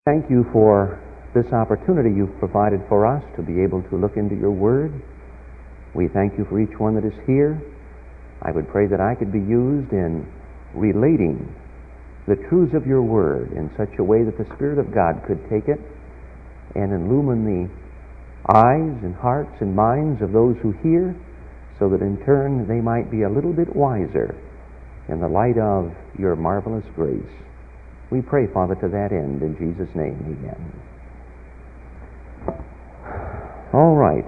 Thank you for this opportunity you've provided for us to be able to look into your Word. We thank you for each one that is here. I would pray that I could be used in relating the truths of your Word in such a way that the Spirit of God could take it and illumine the eyes and hearts and minds of those who hear, so that in turn they might be a little bit wiser in the light of your marvelous grace. We pray, Father, to that end, in Jesus' name, amen. All right.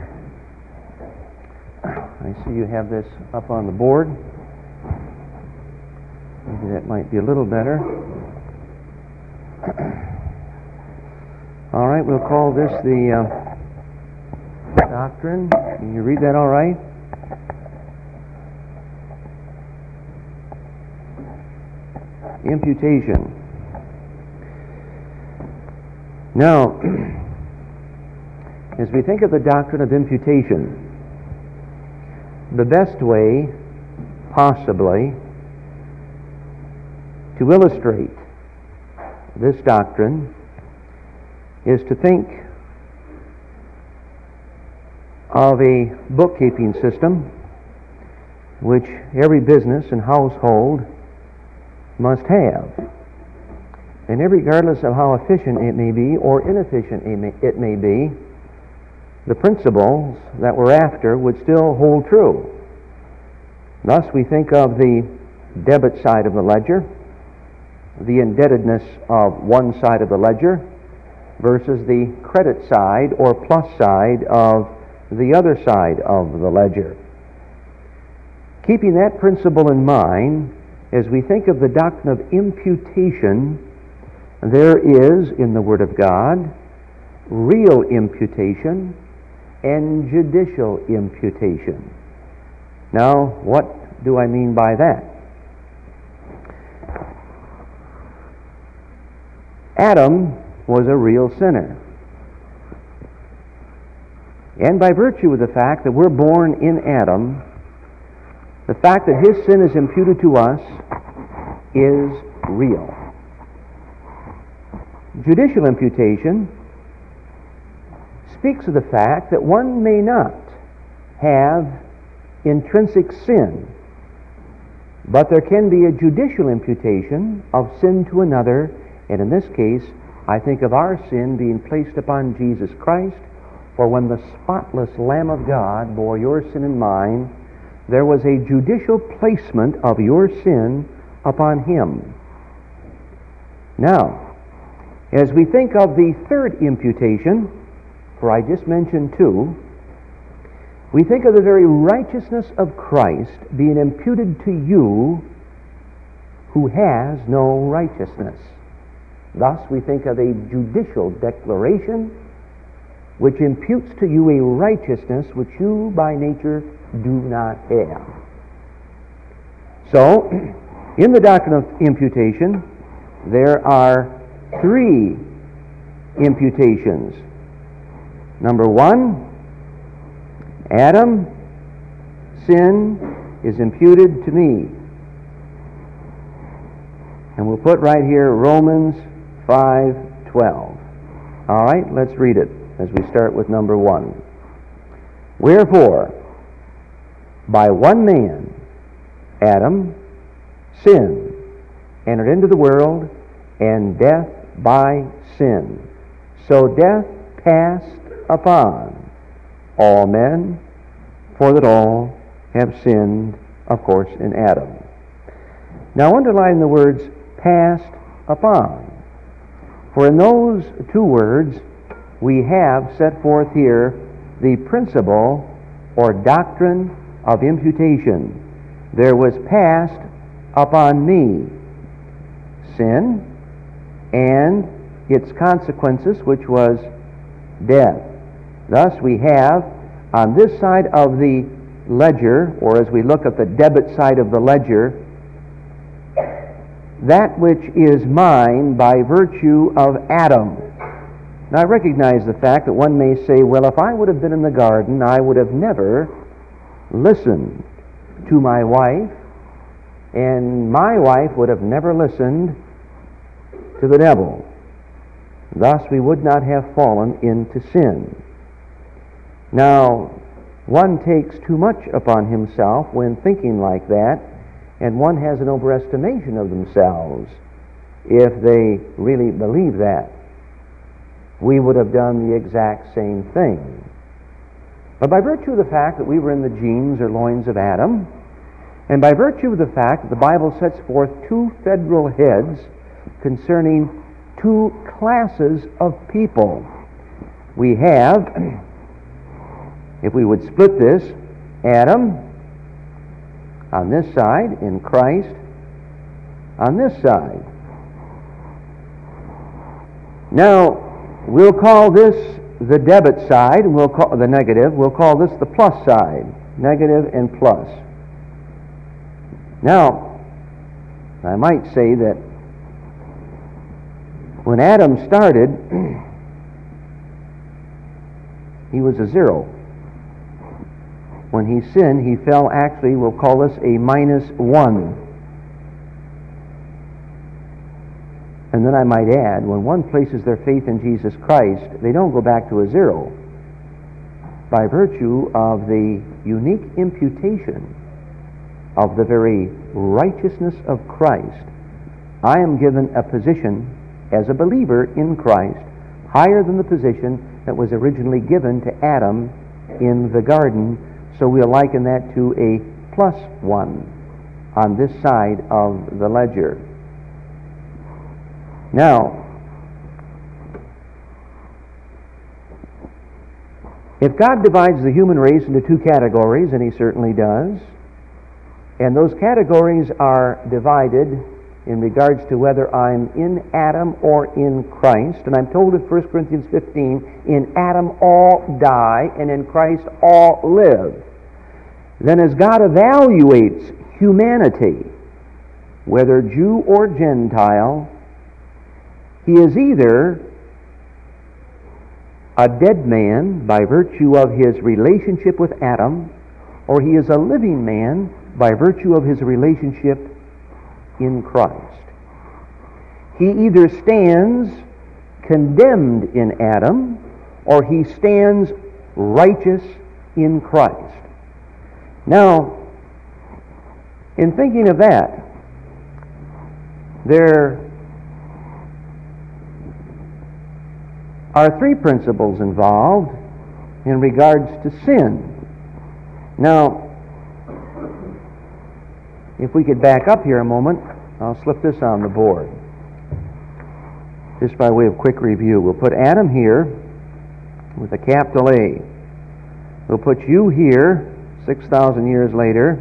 I see you have this up on the board. Maybe that might be a little better. All right, we'll call this the doctrine. Can you read that all right? Imputation. Now, as we think of the doctrine of imputation, the best way, possibly, to illustrate this doctrine is to think of a bookkeeping system which every business and household must have. And regardless of how efficient it may be or inefficient it may be, the principles that we're after would still hold true. Thus we think of the debit side of the ledger, the indebtedness of one side of the ledger versus the credit side or plus side of the other side of the ledger. Keeping that principle in mind, as we think of the doctrine of imputation, there is, in the Word of God, real imputation and judicial imputation. Now, what do I mean by that? Adam was a real sinner. And by virtue of the fact that we're born in Adam, the fact that his sin is imputed to us is real. Judicial imputation speaks of the fact that one may not have intrinsic sin, but there can be a judicial imputation of sin to another, and in this case, I think of our sin being placed upon Jesus Christ, for when the spotless Lamb of God bore your sin and mine, there was a judicial placement of your sin upon him. Now, as we think of the third imputation, for I just mentioned two, we think of the very righteousness of Christ being imputed to you who has no righteousness. Thus we think of a judicial declaration which imputes to you a righteousness which you by nature do not have. So, in the doctrine of imputation, there are three imputations. Number one, Adam, sin is imputed to me. And we'll put right here Romans 5:12. All right, let's read it as we start with number one. Wherefore, by one man, Adam, sin entered into the world, and death by sin. So death passed upon all men, for that all have sinned, of course, in Adam. Now underline the words passed upon, for in those two words we have set forth here the principle or doctrine of imputation. There was passed upon me sin and its consequences, which was death. Thus we have on this side of the ledger, or as we look at the debit side of the ledger, that which is mine by virtue of Adam. Now I recognize the fact that one may say, well, if I would have been in the garden, I would have never listened to my wife, and my wife would have never listened to the devil. Thus we would not have fallen into sin. Now, one takes too much upon himself when thinking like that, and one has an overestimation of themselves if they really believe that. We would have done the exact same thing. But by virtue of the fact that we were in the genes or loins of Adam, and by virtue of the fact that the Bible sets forth two federal heads concerning two classes of people, we have, if we would split this, Adam on this side, and Christ on this side. Now, we'll call this the debit side, and we'll call the negative. We'll call this the plus side, negative and plus. Now, I might say that when Adam started, he was a zero. When he sinned, he fell, actually, we'll call this a -1. And then I might add, when one places their faith in Jesus Christ, they don't go back to a zero. By virtue of the unique imputation of the very righteousness of Christ, I am given a position as a believer in Christ higher than the position that was originally given to Adam in the garden. So we'll liken that to a +1 on this side of the ledger. Now, if God divides the human race into two categories, and He certainly does, and those categories are divided in regards to whether I'm in Adam or in Christ, and I'm told in 1 Corinthians 15, in Adam all die, and in Christ all live, then as God evaluates humanity, whether Jew or Gentile, He is either a dead man by virtue of his relationship with Adam, or he is a living man by virtue of his relationship in Christ. He either stands condemned in Adam, or he stands righteous in Christ. Now, in thinking of that, there are three principles involved in regards to sin. Now, if we could back up here a moment, I'll slip this on the board. Just by way of quick review, we'll put Adam here with a capital A. We'll put you here 6,000 years later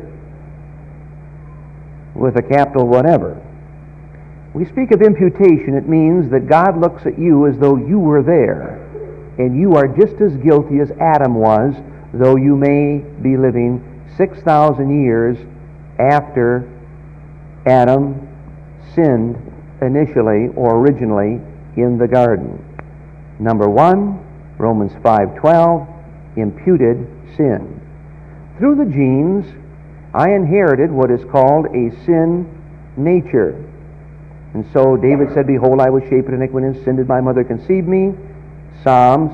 with a capital whatever. We speak of imputation. It means that God looks at you as though you were there, and you are just as guilty as Adam was, though you may be living 6,000 years after Adam sinned initially or originally in the garden. Number one, Romans 5:12, imputed sin. Through the genes, I inherited what is called a sin nature. And so David said, behold, I was shapen in iniquity, and sin did my mother conceive me. Psalms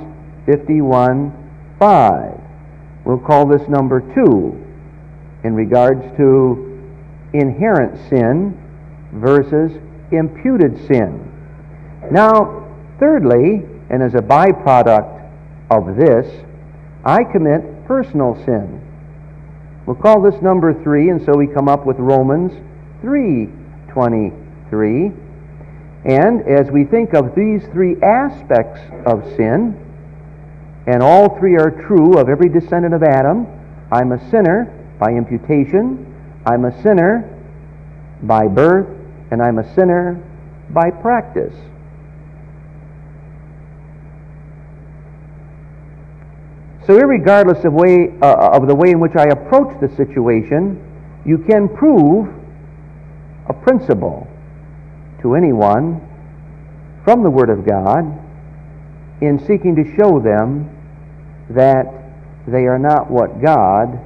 51:5. We'll call this number 2 in regards to inherent sin versus imputed sin. Now, thirdly, and as a byproduct of this, I commit personal sin. We'll call this number 3, and so we come up with Romans 3:23. And as we think of these three aspects of sin, and all three are true of every descendant of Adam, I'm a sinner by imputation, I'm a sinner by birth, and I'm a sinner by practice. So irregardless of the way in which I approach the situation, you can prove a principle to anyone from the Word of God in seeking to show them that they are not what God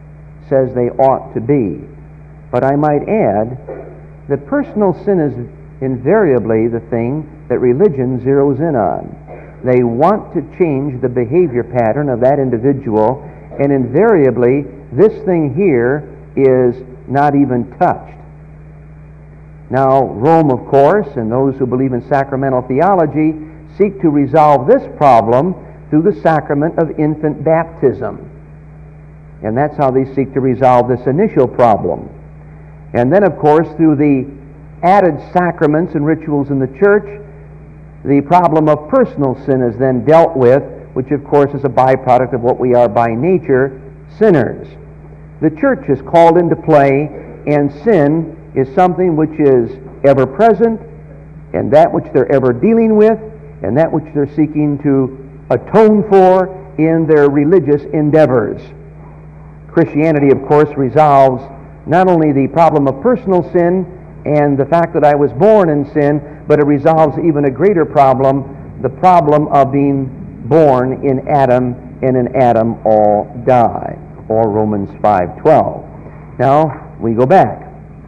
says they ought to be. But I might add that personal sin is invariably the thing that religion zeroes in on. They want to change the behavior pattern of that individual, and invariably this thing here is not even touched. Now, Rome, of course, and those who believe in sacramental theology seek to resolve this problem through the sacrament of infant baptism. And that's how they seek to resolve this initial problem. And then, of course, through the added sacraments and rituals in the church, the problem of personal sin is then dealt with, which, of course, is a byproduct of what we are by nature, sinners. The church is called into play, and sin is something which is ever present, and that which they're ever dealing with, and that which they're seeking to atone for in their religious endeavors. Christianity, of course, resolves not only the problem of personal sin and the fact that I was born in sin, but it resolves even a greater problem, the problem of being born in Adam, and in Adam all die, or Romans 5:12. Now, we go back.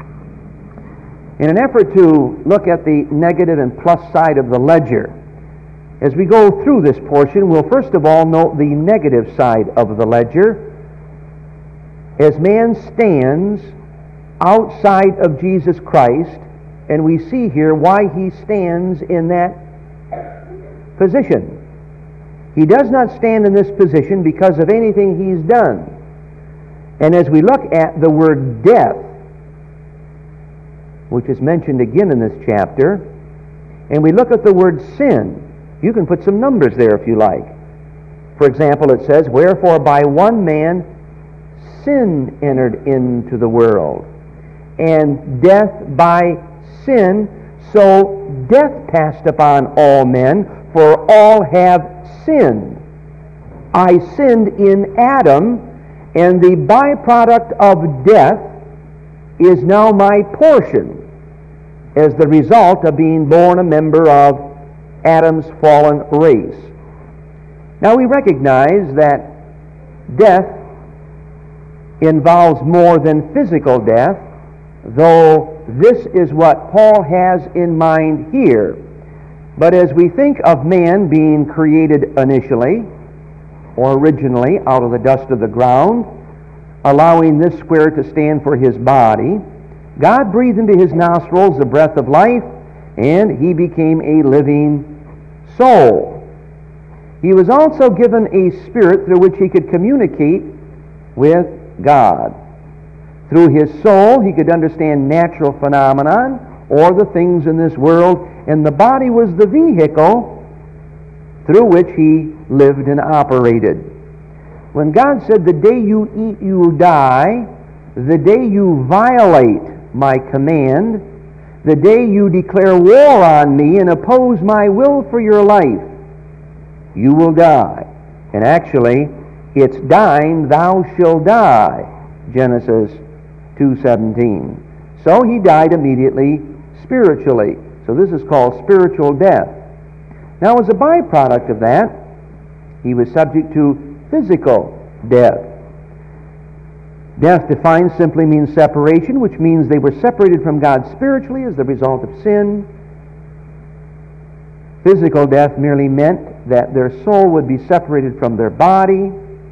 In an effort to look at the negative and plus side of the ledger, as we go through this portion, we'll first of all note the negative side of the ledger. As man stands outside of Jesus Christ, and we see here why he stands in that position. He does not stand in this position because of anything he's done. And as we look at the word death, which is mentioned again in this chapter, and we look at the word sin, you can put some numbers there if you like. For example, it says, "Wherefore by one man sin entered into the world, and death by sin, so death passed upon all men, for all have sinned." I sinned in Adam, and the byproduct of death is now my portion as the result of being born a member of Adam's fallen race. Now we recognize that death involves more than physical death, though this is what Paul has in mind here. But as we think of man being created initially, or originally, out of the dust of the ground, allowing this square to stand for his body, God breathed into his nostrils the breath of life, and he became a living soul. He was also given a spirit through which he could communicate with God. Through his soul, he could understand natural phenomenon or the things in this world, and the body was the vehicle through which he lived and operated. When God said, "The day you eat, you will die," the day you violate my command, the day you declare war on me and oppose my will for your life, you will die. And actually, it's dying, thou shalt die, Genesis 2:17. So he died immediately spiritually. So this is called spiritual death. Now, as a byproduct of that, he was subject to physical death. Death defined simply means separation, which means they were separated from God spiritually as the result of sin. Physical death merely meant that their soul would be separated from their body.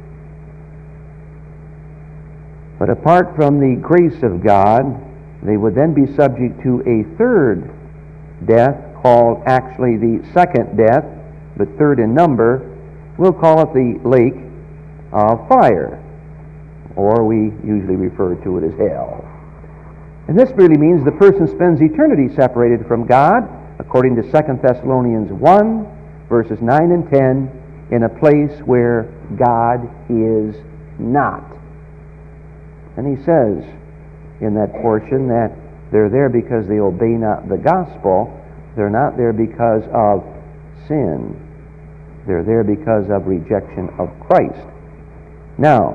But apart from the grace of God, they would then be subject to a third death, called actually the second death, but third in number. We'll call it the lake of fire, or we usually refer to it as hell. And this really means the person spends eternity separated from God, according to 2 Thessalonians 1, verses 9 and 10, in a place where God is not. And he says in that portion that they're there because they obey not the gospel. They're not there because of sin. They're there because of rejection of Christ. Now,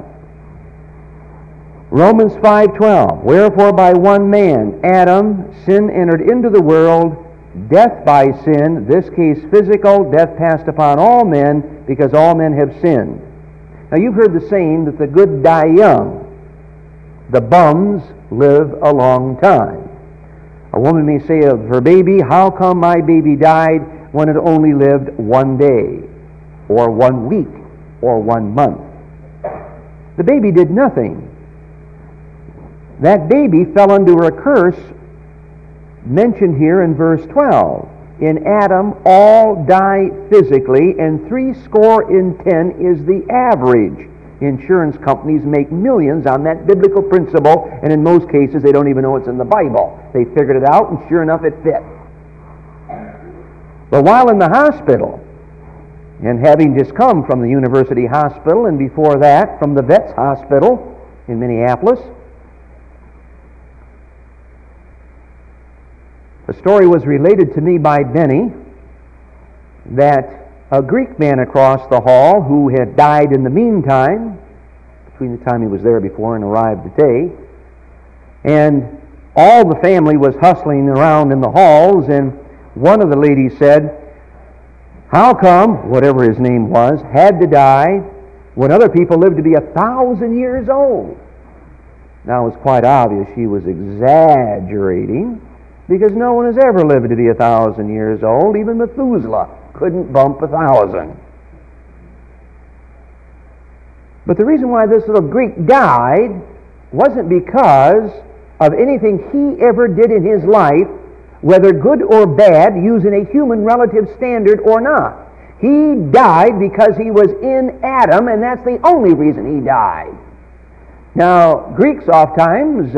Romans 5:12, "Wherefore by one man, Adam, sin entered into the world, death by sin," this case physical, death passed upon all men because all men have sinned. Now you've heard the saying that the good die young. The bums live a long time. A woman may say of her baby, how come my baby died when it only lived 1 day, or 1 week, or 1 month? The baby did nothing. That baby fell under a curse mentioned here in verse 12. In Adam all die physically, and 70 is the average. Insurance companies make millions on that biblical principle, and in most cases they don't even know it's in the Bible. They figured it out, and sure enough it fit. But while in the hospital, and having just come from the University Hospital, and before that from the Vets Hospital in Minneapolis, a story was related to me by Benny that a Greek man across the hall who had died in the meantime, between the time he was there before and arrived today, and all the family was hustling around in the halls, and one of the ladies said, how come, whatever his name was, had to die when other people lived to be 1,000 years old? Now it was quite obvious she was exaggerating, because no one has ever lived to be 1,000 years old. Even Methuselah couldn't bump 1,000. But the reason why this little Greek died wasn't because of anything he ever did in his life, whether good or bad, using a human relative standard or not. He died because he was in Adam, and that's the only reason he died. Now, Greeks oftentimes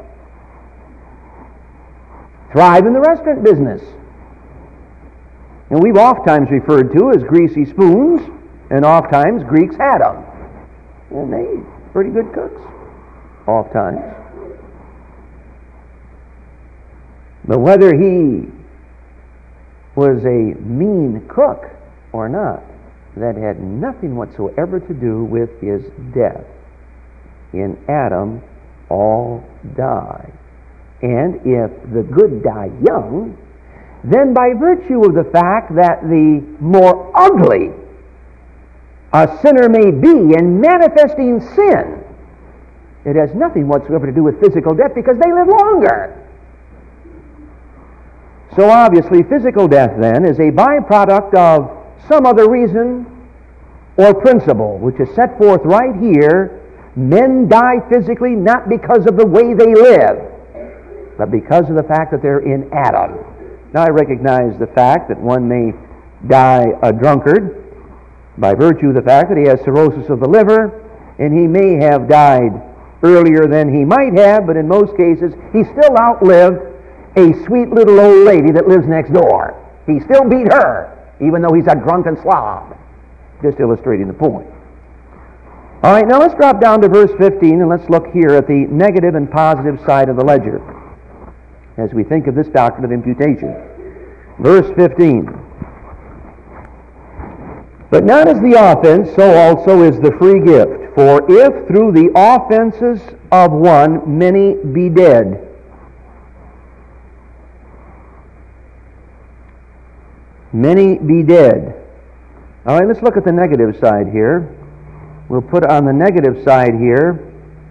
thrive in the restaurant business. And we've oftentimes referred to as greasy spoons, and oftentimes Greeks had them. And they pretty good cooks, oftentimes. But whether he was a mean cook or not, that had nothing whatsoever to do with his death. In Adam, all die. And if the good die young, then by virtue of the fact that the more ugly a sinner may be in manifesting sin, it has nothing whatsoever to do with physical death, because they live longer. So obviously physical death then is a byproduct of some other reason or principle, which is set forth right here. Men die physically not because of the way they live, but because of the fact that they're in Adam. Now I recognize the fact that one may die a drunkard by virtue of the fact that he has cirrhosis of the liver, and he may have died earlier than he might have, but in most cases he still outlived a sweet little old lady that lives next door. He still beat her, even though he's a drunken slob. Just illustrating the point. All right, now let's drop down to verse 15, and let's look here at the negative and positive side of the ledger as we think of this doctrine of imputation. Verse 15. But not as the offense, so also is the free gift. For if through the offenses of one many be dead, many be dead. All right, let's look at the negative side here. We'll put on the negative side here.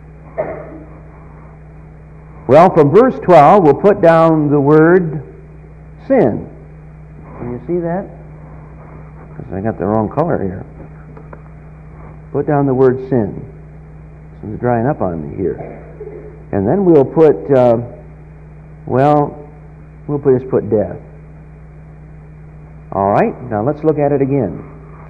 Well, from verse 12, we'll put down the word sin. Can you see that? Because I got the wrong color here. Put down the word sin. This is drying up on me here. And then we'll put, just put death. All right, now let's look at it again.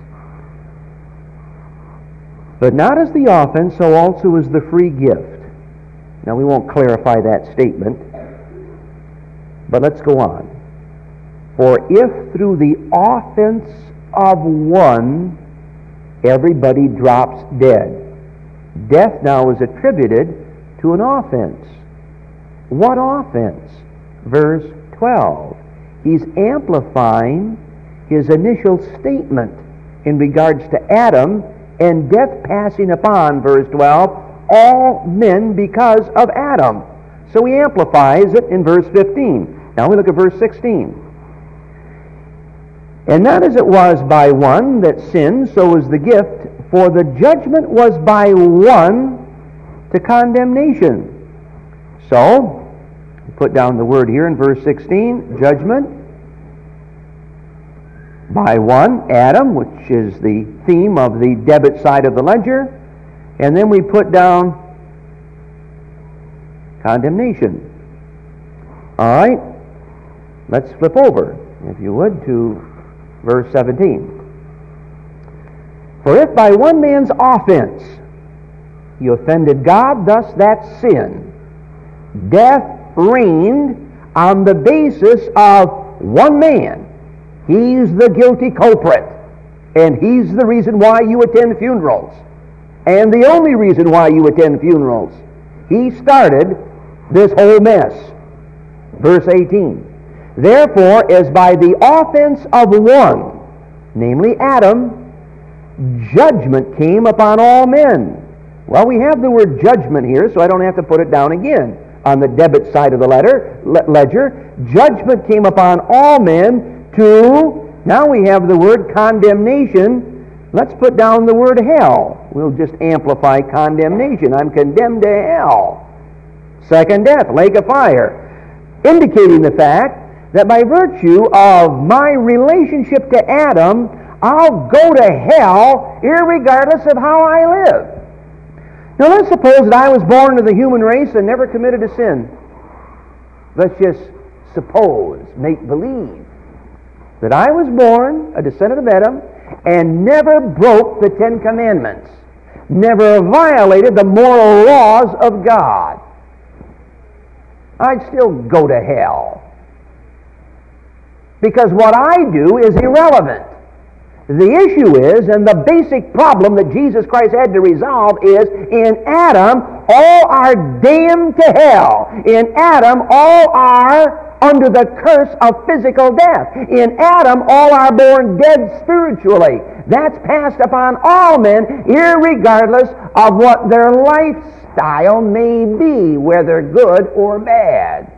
But not as the offense, so also is the free gift. Now we won't clarify that statement, but let's go on. For if through the offense of one everybody drops dead, death now is attributed to an offense. What offense? Verse 12. He's amplifying his initial statement in regards to Adam and death passing upon, verse 12, all men because of Adam. So he amplifies it in verse 15. Now we look at verse 16. And not as it was by one that sinned, so is the gift, for the judgment was by one to condemnation. So, put down the word here in verse 16, judgment. By one, Adam, which is the theme of the debit side of the ledger. And then we put down condemnation. All right, let's flip over, if you would, to verse 17. For if by one man's offense you offended God, thus that sin, death reigned on the basis of one man. He's the guilty culprit, and he's the reason why you attend funerals, and the only reason why you attend funerals. He started this whole mess. Verse 18. Therefore, as by the offense of one, namely Adam, judgment came upon all men. Well, we have the word judgment here, so I don't have to put it down again. On the debit side of the ledger, judgment came upon all men to, now we have the word condemnation. Let's put down the word hell. We'll just amplify condemnation. I'm condemned to hell. Second death, lake of fire. Indicating the fact that by virtue of my relationship to Adam, I'll go to hell irregardless of how I live. Now let's suppose that I was born into the human race and never committed a sin. Let's just suppose, make believe, that I was born a descendant of Adam and never broke the Ten Commandments, never violated the moral laws of God. I'd still go to hell. Because what I do is irrelevant. The issue is, and the basic problem that Jesus Christ had to resolve is, in Adam, all are damned to hell. In Adam, all are under the curse of physical death. In Adam, all are born dead spiritually. That's passed upon all men, irregardless of what their lifestyle may be, whether good or bad.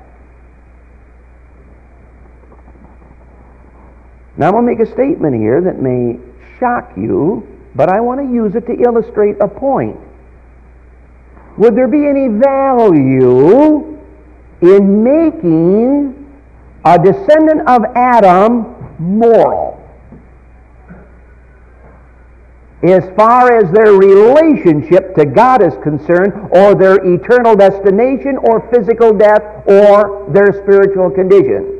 Now I'm going to make a statement here that may shock you, but I want to use it to illustrate a point. Would there be any value in making a descendant of Adam moral as far as their relationship to God is concerned, or their eternal destination, or physical death, or their spiritual condition?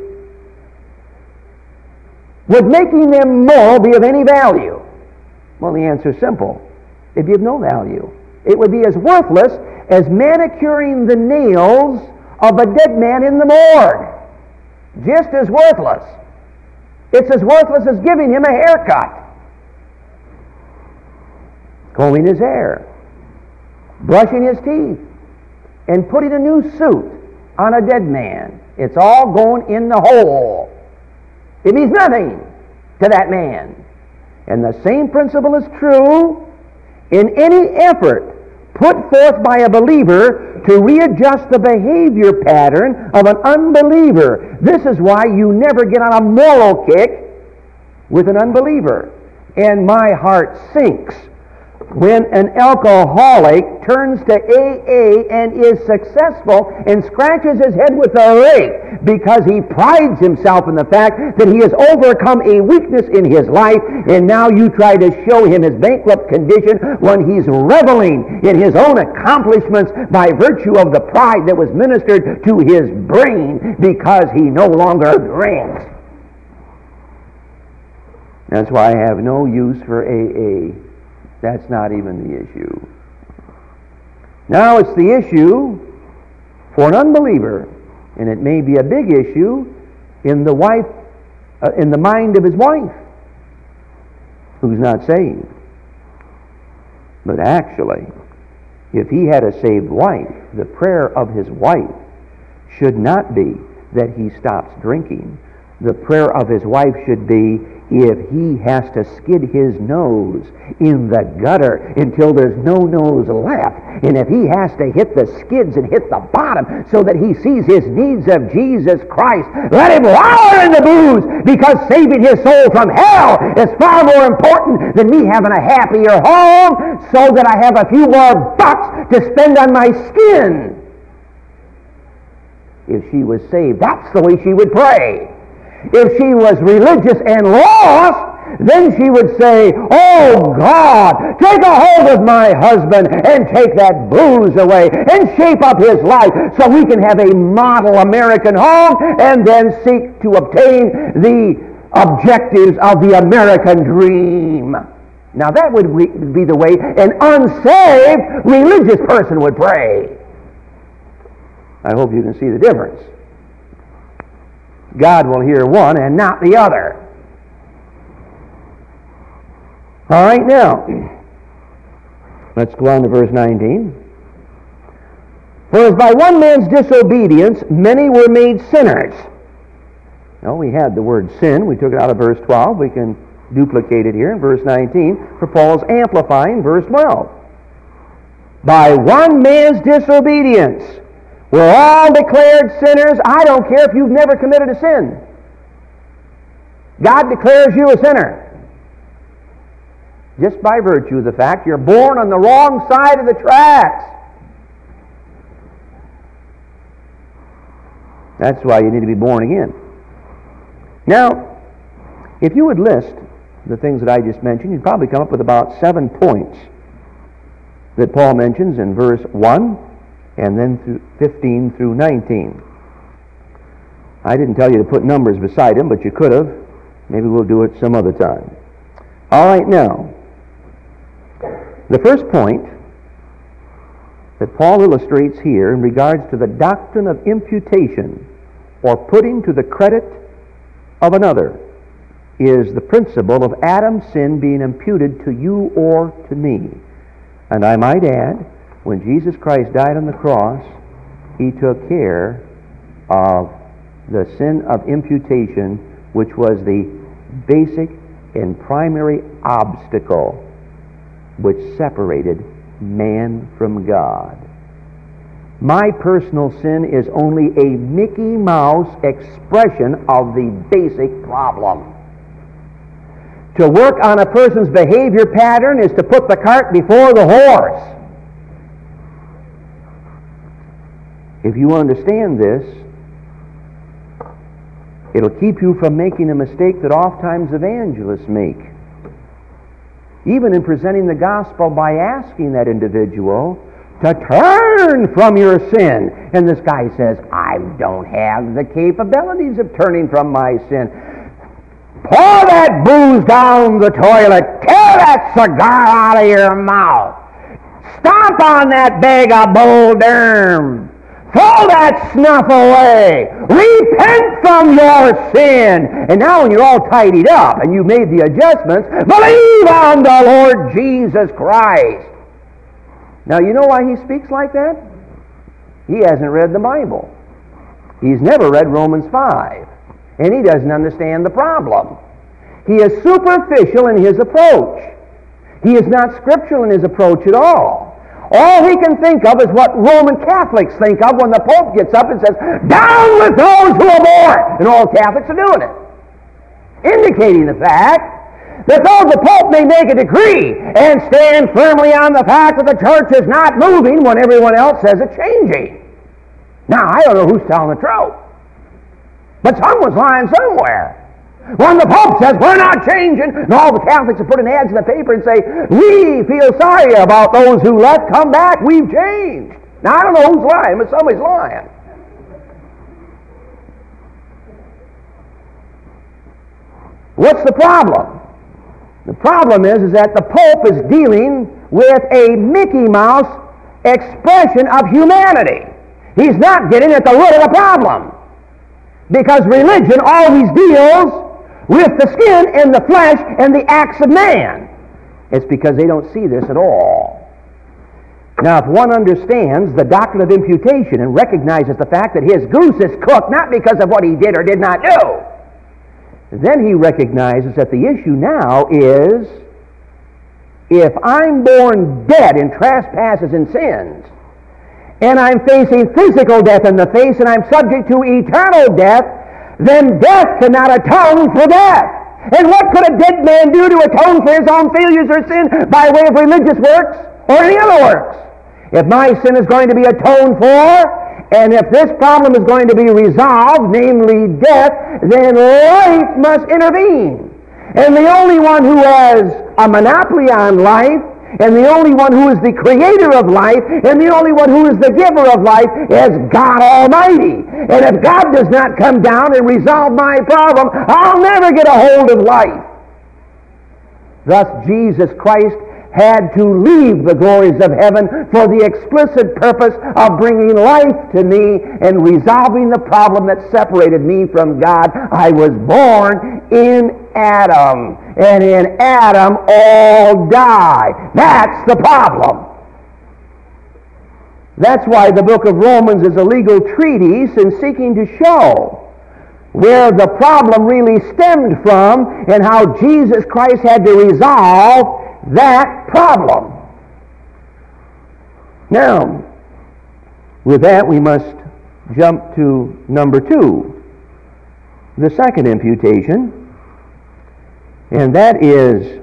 Would making them moral be of any value? Well, the answer is simple. It'd be of no value. It would be as worthless as manicuring the nails of a dead man in the morgue. Just as worthless. It's as worthless as giving him a haircut, combing his hair, brushing his teeth, and putting a new suit on a dead man. It's all going in the hole. It means nothing to that man. And the same principle is true in any effort put forth by a believer to readjust the behavior pattern of an unbeliever. This is why you never get on a moral kick with an unbeliever. And my heart sinks when an alcoholic turns to AA and is successful and scratches his head with a rake because he prides himself in the fact that he has overcome a weakness in his life, and now you try to show him his bankrupt condition when he's reveling in his own accomplishments by virtue of the pride that was ministered to his brain because he no longer drinks. That's why I have no use for AA. That's not even the issue. Now it's the issue for an unbeliever, and it may be a big issue in the mind of his wife, who's not saved. But actually, if he had a saved wife, the prayer of his wife should not be that he stops drinking. The prayer of his wife should be, if he has to skid his nose in the gutter until there's no nose left, and if he has to hit the skids and hit the bottom so that he sees his needs of Jesus Christ, let him wallow in the booze, because saving his soul from hell is far more important than me having a happier home so that I have a few more bucks to spend on my skin. if she was saved, that's the way she would pray. If she was religious and lost, then she would say, "Oh God, take a hold of my husband and take that booze away and shape up his life so we can have a model American home and then seek to obtain the objectives of the American dream." Now that would be the way an unsaved religious person would pray. I hope you can see the difference. God will hear one and not the other. All right, now, let's go on to verse 19. "For as by one man's disobedience many were made sinners." Now, we had the word sin. We took it out of verse 12. We can duplicate it here in verse 19, for Paul's amplifying verse 12. "By one man's disobedience we're all declared sinners." I don't care if you've never committed a sin. God declares you a sinner, just by virtue of the fact you're born on the wrong side of the tracks. That's why you need to be born again. Now, if you would list the things that I just mentioned, you'd probably come up with about 7 points that Paul mentions in verse 1 and then through 15 through 19. I didn't tell you to put numbers beside them, but you could have. Maybe we'll do it some other time. All right, now, the first point that Paul illustrates here in regards to the doctrine of imputation, or putting to the credit of another, is the principle of Adam's sin being imputed to you or to me. And I might add, when Jesus Christ died on the cross, He took care of the sin of imputation, which was the basic and primary obstacle which separated man from God. My personal sin is only a Mickey Mouse expression of the basic problem. To work on a person's behavior pattern is to put the cart before the horse. If you understand this, it'll keep you from making a mistake that oftentimes evangelists make. Even in presenting the gospel by asking that individual to turn from your sin. And this guy says, "I don't have the capabilities of turning from my sin." Pour that booze down the toilet. Tear that cigar out of your mouth. Stomp on that bag of Bull Durham. Throw that snuff away. Repent from your sin. And now when you're all tidied up and you've made the adjustments, believe on the Lord Jesus Christ. Now, you know why he speaks like that? He hasn't read the Bible. He's never read Romans 5. And he doesn't understand the problem. He is superficial in his approach. He is not scriptural in his approach at all. All he can think of is what Roman Catholics think of when the Pope gets up and says, "Down with those who abhor!" And all Catholics are doing it. Indicating the fact that though the Pope may make a decree and stand firmly on the fact that the church is not moving when everyone else says it's changing. Now, I don't know who's telling the truth, but someone's lying somewhere. When the Pope says, "We're not changing," and all the Catholics are putting ads in the paper and say, "We feel sorry about those who left, come back, we've changed." Now, I don't know who's lying, but somebody's lying. What's the problem? The problem is that the Pope is dealing with a Mickey Mouse expression of humanity. He's not getting at the root of the problem. Because religion always deals with the skin and the flesh and the acts of man. It's because they don't see this at all. Now, if one understands the doctrine of imputation and recognizes the fact that his goose is cooked not because of what he did or did not do, then he recognizes that the issue now is, if I'm born dead in trespasses and sins, and I'm facing physical death in the face, and I'm subject to eternal death, then death cannot atone for death. And what could a dead man do to atone for his own failures or sin by way of religious works or any other works? If my sin is going to be atoned for, And if this problem is going to be resolved, namely death, then life must intervene. And the only one who has a monopoly on life, and the only one who is the creator of life, and the only one who is the giver of life is God Almighty. And if God does not come down and resolve my problem, I'll never get a hold of life. Thus, Jesus Christ had to leave the glories of heaven for the explicit purpose of bringing life to me and resolving the problem that separated me from God. I was born in Adam, and in Adam all die. That's the problem. That's why the book of Romans is a legal treatise in seeking to show where the problem really stemmed from and how Jesus Christ had to resolve that problem. Now, with that, we must jump to number 2, the second imputation, and that is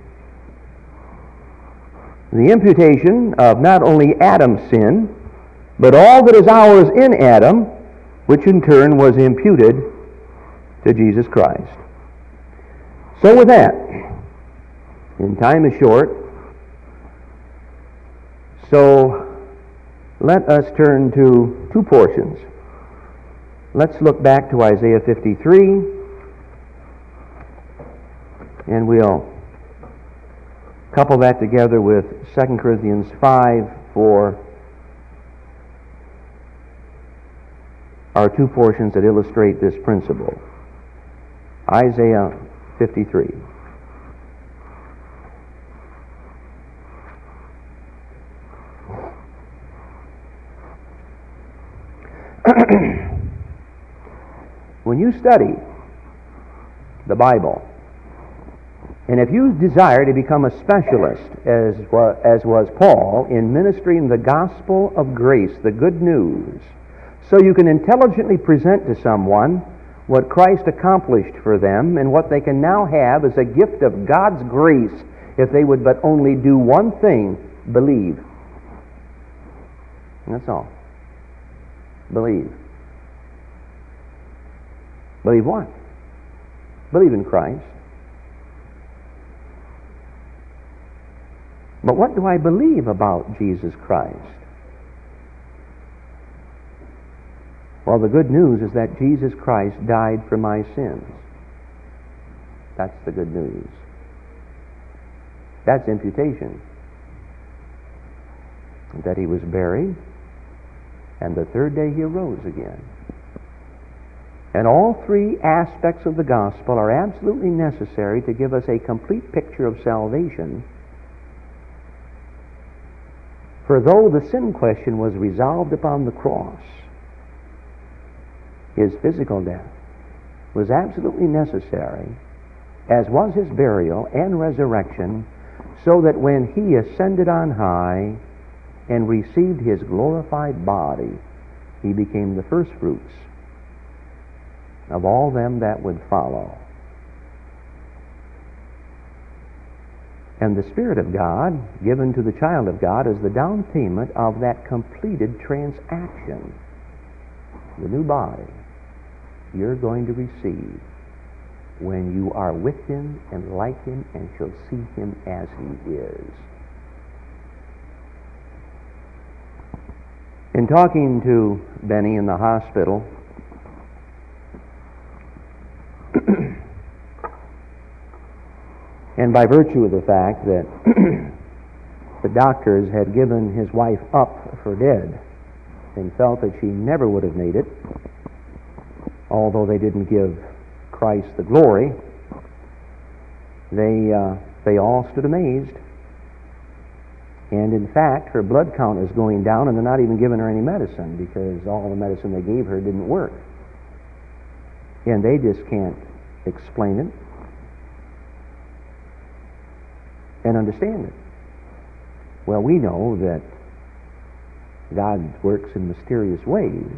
the imputation of not only Adam's sin, but all that is ours in Adam, which in turn was imputed to Jesus Christ. So with that, and time is short, so let us turn to 2 portions. Let's look back to Isaiah 53, and we'll couple that together with 2 Corinthians 5 for our 2 portions that illustrate this principle. Isaiah 53. When you study the Bible, and if you desire to become a specialist, as was Paul, in ministering the gospel of grace, the good news, so you can intelligently present to someone what Christ accomplished for them and what they can now have as a gift of God's grace if they would but only do one thing: believe. That's all. Believe. Believe what? Believe in Christ. But what do I believe about Jesus Christ? Well, the good news is that Jesus Christ died for my sins. That's the good news. That's imputation. That he was buried, and the 3rd day he arose again. And all 3 aspects of the gospel are absolutely necessary to give us a complete picture of salvation. For though the sin question was resolved upon the cross, his physical death was absolutely necessary, as was his burial and resurrection, so that when he ascended on high and received his glorified body, he became the firstfruits of all them that would follow. And the Spirit of God, given to the child of God, is the down payment of that completed transaction. The new body you're going to receive when you are with him and like him and shall see him as he is. In talking to Benny in the hospital, and by virtue of the fact that the doctors had given his wife up for dead and felt that she never would have made it, although they didn't give Christ the glory, they all stood amazed. And in fact, her blood count is going down, and they're not even giving her any medicine because all the medicine they gave her didn't work. And they just can't explain it and understand it. Well, we know that God works in mysterious ways,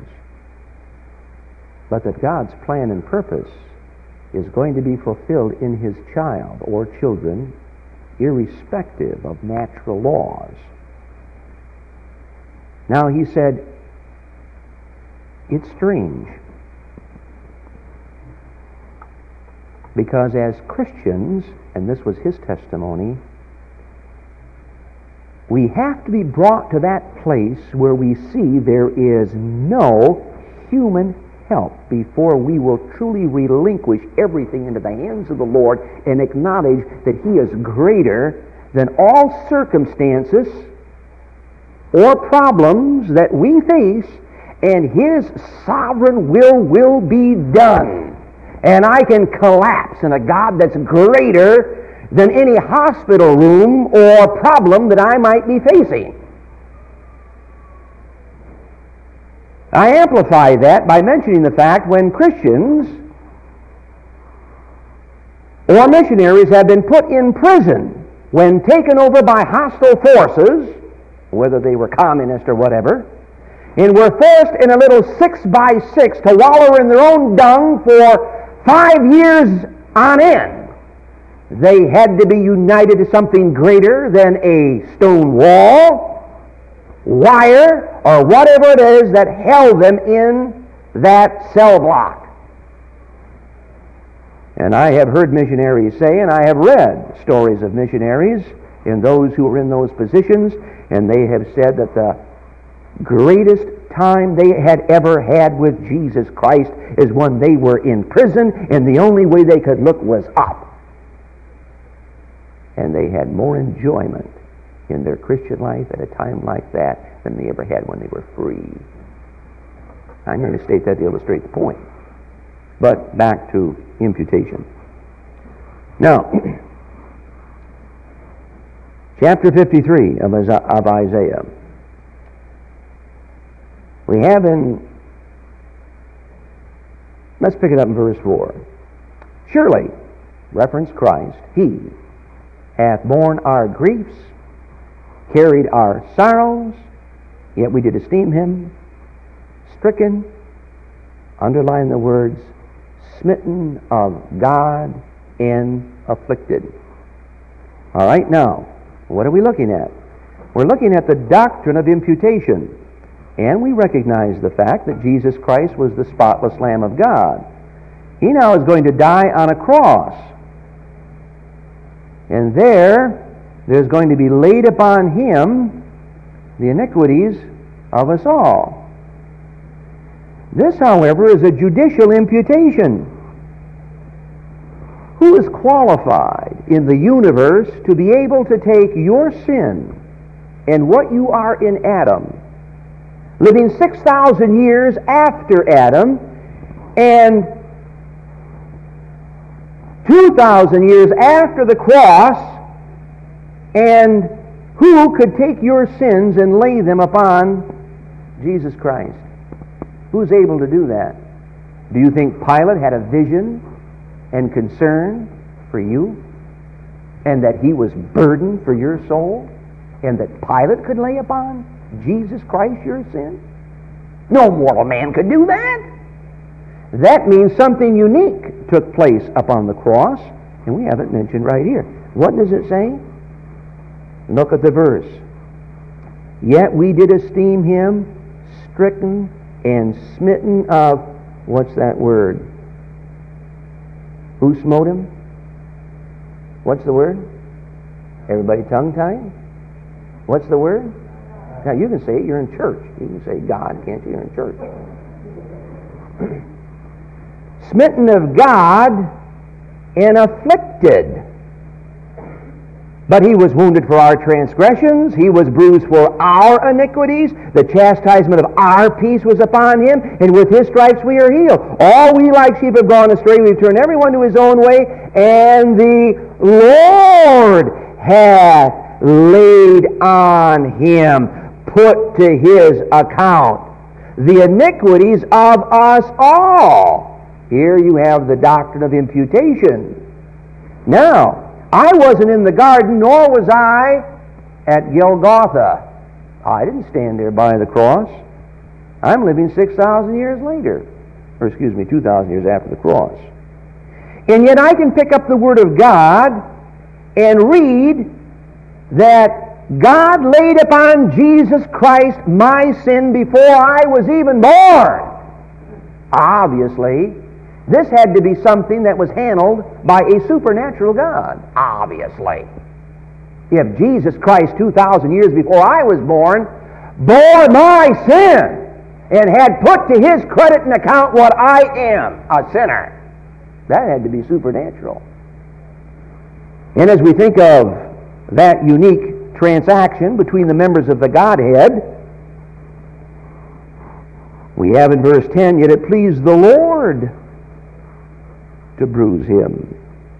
but that God's plan and purpose is going to be fulfilled in his child or children, irrespective of natural laws. Now, he said, It's strange. Because as Christians, and this was his testimony, we have to be brought to that place where we see there is no human help before we will truly relinquish everything into the hands of the Lord and acknowledge that He is greater than all circumstances or problems that we face, and His sovereign will be done. And I can collapse in a God that's greater than any hospital room or problem that I might be facing. I amplify that by mentioning the fact when Christians or missionaries have been put in prison, when taken over by hostile forces, whether they were communist or whatever, and were forced in a little 6x6 to wallow in their own dung for 5 years on end. They had to be united to something greater than a stone wall, wire, or whatever it is that held them in that cell block. And I have heard missionaries say, and I have read stories of missionaries and those who were in those positions, and they have said that the greatest time they had ever had with Jesus Christ is when they were in prison, and the only way they could look was up. And they had more enjoyment in their Christian life at a time like that than they ever had when they were free. I'm going to state that to illustrate the point. But back to imputation. Now, chapter 53 of Isaiah. We have let's pick it up in verse 4. Surely, reference Christ, He hath borne our griefs, carried our sorrows, yet we did esteem Him stricken, underline the words, smitten of God and afflicted. All right, now, what are we looking at? We're looking at the doctrine of imputation. And we recognize the fact that Jesus Christ was the spotless Lamb of God. He now is going to die on a cross. And there's going to be laid upon Him the iniquities of us all. This, however, is a judicial imputation. Who is qualified in the universe to be able to take your sin and what you are in Adam, living 6,000 years after Adam, and 2,000 years after the cross, and who could take your sins and lay them upon Jesus Christ? Who's able to do that? Do you think Pilate had a vision and concern for you, and that he was burdened for your soul, and that Pilate could lay upon Jesus Christ your sin? No mortal man could do that. That means something unique took place upon the cross, and we have it mentioned right here. What does it say? Look at the verse. Yet we did esteem Him stricken and smitten of, what's that word? Who smote Him? What's the word? Everybody tongue-tied? What's the word? Now you can say it, you're in church. You can say God, can't you? You're in church. Smitten of God and afflicted. But He was wounded for our transgressions, He was bruised for our iniquities, the chastisement of our peace was upon Him, and with His stripes we are healed. All we like sheep have gone astray, we've turned everyone to his own way, and the Lord hath laid on Him, put to His account, the iniquities of us all. Here you have the doctrine of imputation. Now, I wasn't in the garden, nor was I at Golgotha. I didn't stand there by the cross. I'm living 6,000 years later. Or 2,000 years after the cross. And yet I can pick up the Word of God and read that God laid upon Jesus Christ my sin before I was even born. Obviously, this had to be something that was handled by a supernatural God. Obviously. If Jesus Christ 2,000 years before I was born bore my sin and had put to His credit and account what I am, a sinner, that had to be supernatural. And as we think of that unique transaction between the members of the Godhead, we have in verse 10, yet it pleased the Lord to bruise him.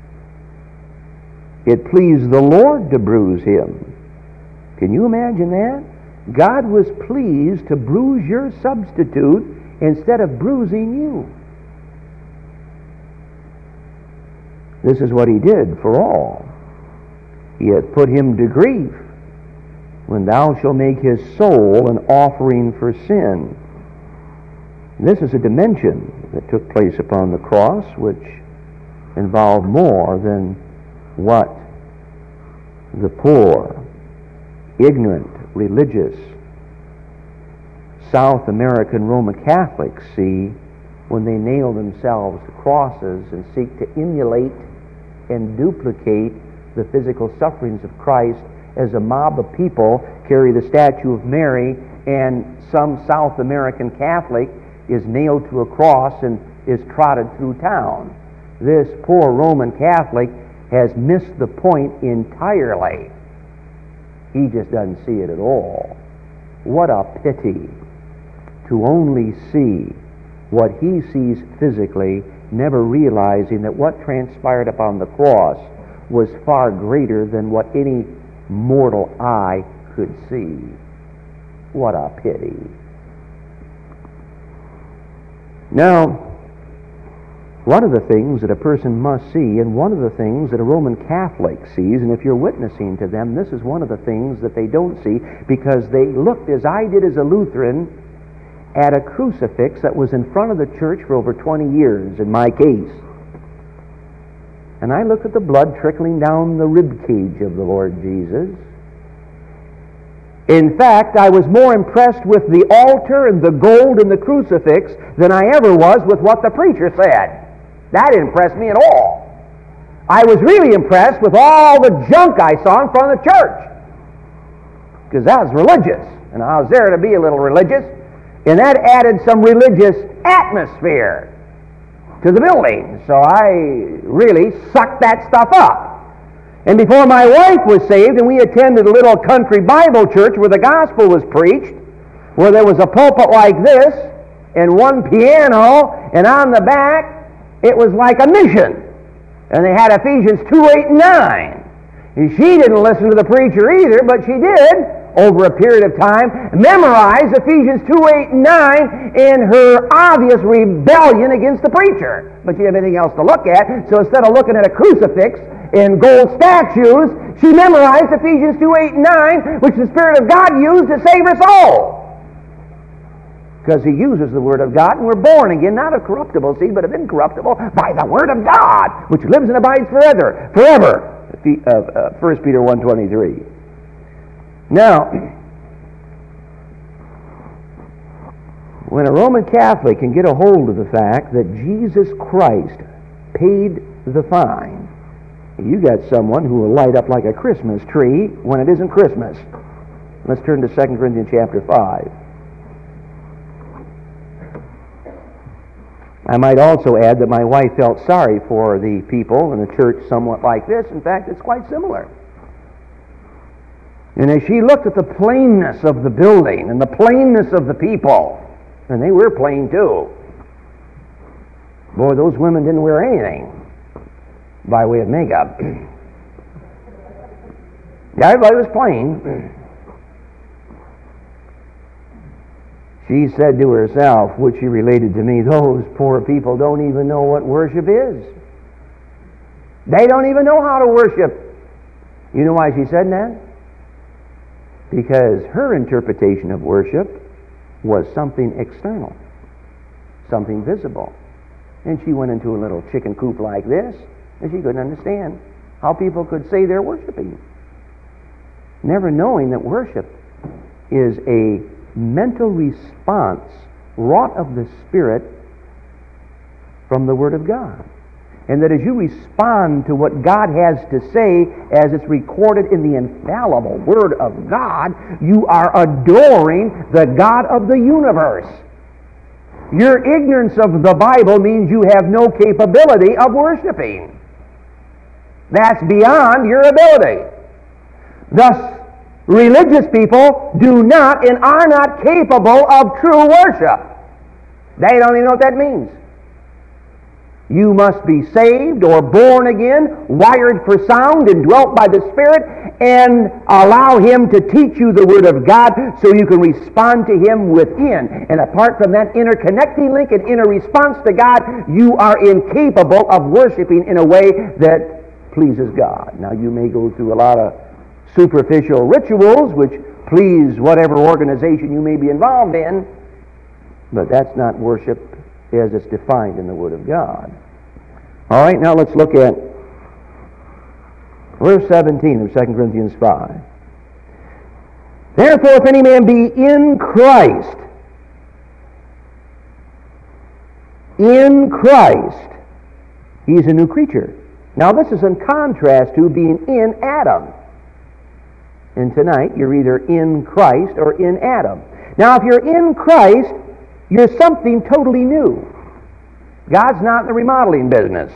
It pleased the Lord to bruise him. Can you imagine that? God was pleased to bruise your substitute instead of bruising you. This is what He did for all. He hath put him to grief when thou shalt make his soul an offering for sin. This is a dimension that took place upon the cross which involved more than what the poor, ignorant, religious South American Roman Catholics see when they nail themselves to crosses and seek to emulate and duplicate the physical sufferings of Christ as a mob of people carry the statue of Mary, and some South American Catholic is nailed to a cross and is trotted through town. This poor Roman Catholic has missed the point entirely. He just doesn't see it at all. What a pity to only see what he sees physically, never realizing that what transpired upon the cross was far greater than what any mortal eye could see. What a pity. Now, one of the things that a person must see, and one of the things that a Roman Catholic sees, and if you're witnessing to them, this is one of the things that they don't see, because they looked, as I did as a Lutheran, at a crucifix that was in front of the church for over 20 years, in my case. And I looked at the blood trickling down the rib cage of the Lord Jesus. In fact, I was more impressed with the altar and the gold and the crucifix than I ever was with what the preacher said. That didn't impress me at all. I was really impressed with all the junk I saw in front of the church, because that was religious, and I was there to be a little religious, and that added some religious atmosphere to the building. So I really sucked that stuff up. And before my wife was saved, and we attended a little country Bible church where the gospel was preached, where there was a pulpit like this, and one piano, and on the back, it was like a mission. And they had Ephesians 2:8 and 9. And she didn't listen to the preacher either, but she did, over a period of time, memorize Ephesians 2:8 and 9 in her obvious rebellion against the preacher. But she didn't have anything else to look at, so instead of looking at a crucifix and gold statues, she memorized Ephesians 2:8 and 9, which the Spirit of God used to save her soul. Because He uses the Word of God, and we're born again, not of corruptible seed, but of incorruptible, by the Word of God, which lives and abides forever. 1 Peter 1:23. Now, when a Roman Catholic can get a hold of the fact that Jesus Christ paid the fine, you got someone who will light up like a Christmas tree when it isn't Christmas. Let's turn to 2 Corinthians chapter 5. I might also add that my wife felt sorry for the people in a church somewhat like this. In fact, it's quite similar. And as she looked at the plainness of the building and the plainness of the people, and they were plain too. Boy, those women didn't wear anything by way of makeup. Everybody was plain. She said to herself, which she related to me, those poor people don't even know what worship is. They don't even know how to worship. You know why she said that? Because her interpretation of worship was something external, something visible. And she went into a little chicken coop like this, and she couldn't understand how people could say they're worshiping, never knowing that worship is a mental response wrought of the Spirit from the Word of God. And that as you respond to what God has to say as it's recorded in the infallible Word of God, you are adoring the God of the universe. Your ignorance of the Bible means you have no capability of worshiping. That's beyond your ability. Thus, religious people do not and are not capable of true worship. They don't even know what that means. You must be saved or born again, wired for sound, and dwelt by the Spirit, and allow Him to teach you the Word of God so you can respond to Him within. And apart from that inner connecting link and inner response to God, you are incapable of worshiping in a way that pleases God. Now, you may go through a lot of superficial rituals which please whatever organization you may be involved in, but that's not worship as it's defined in the Word of God. All right, now let's look at verse 17 of 2 Corinthians 5. Therefore, if any man be in Christ, he's a new creature. Now this is in contrast to being in Adam. And tonight, you're either in Christ or in Adam. Now, if you're in Christ, you're something totally new. God's not in the remodeling business.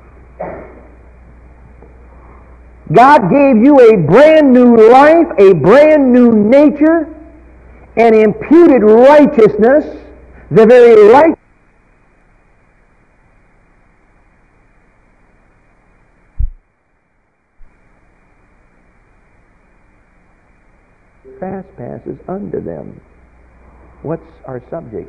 God gave you a brand new life, a brand new nature, and imputed righteousness, the very right. Trespasses unto them. What's our subject?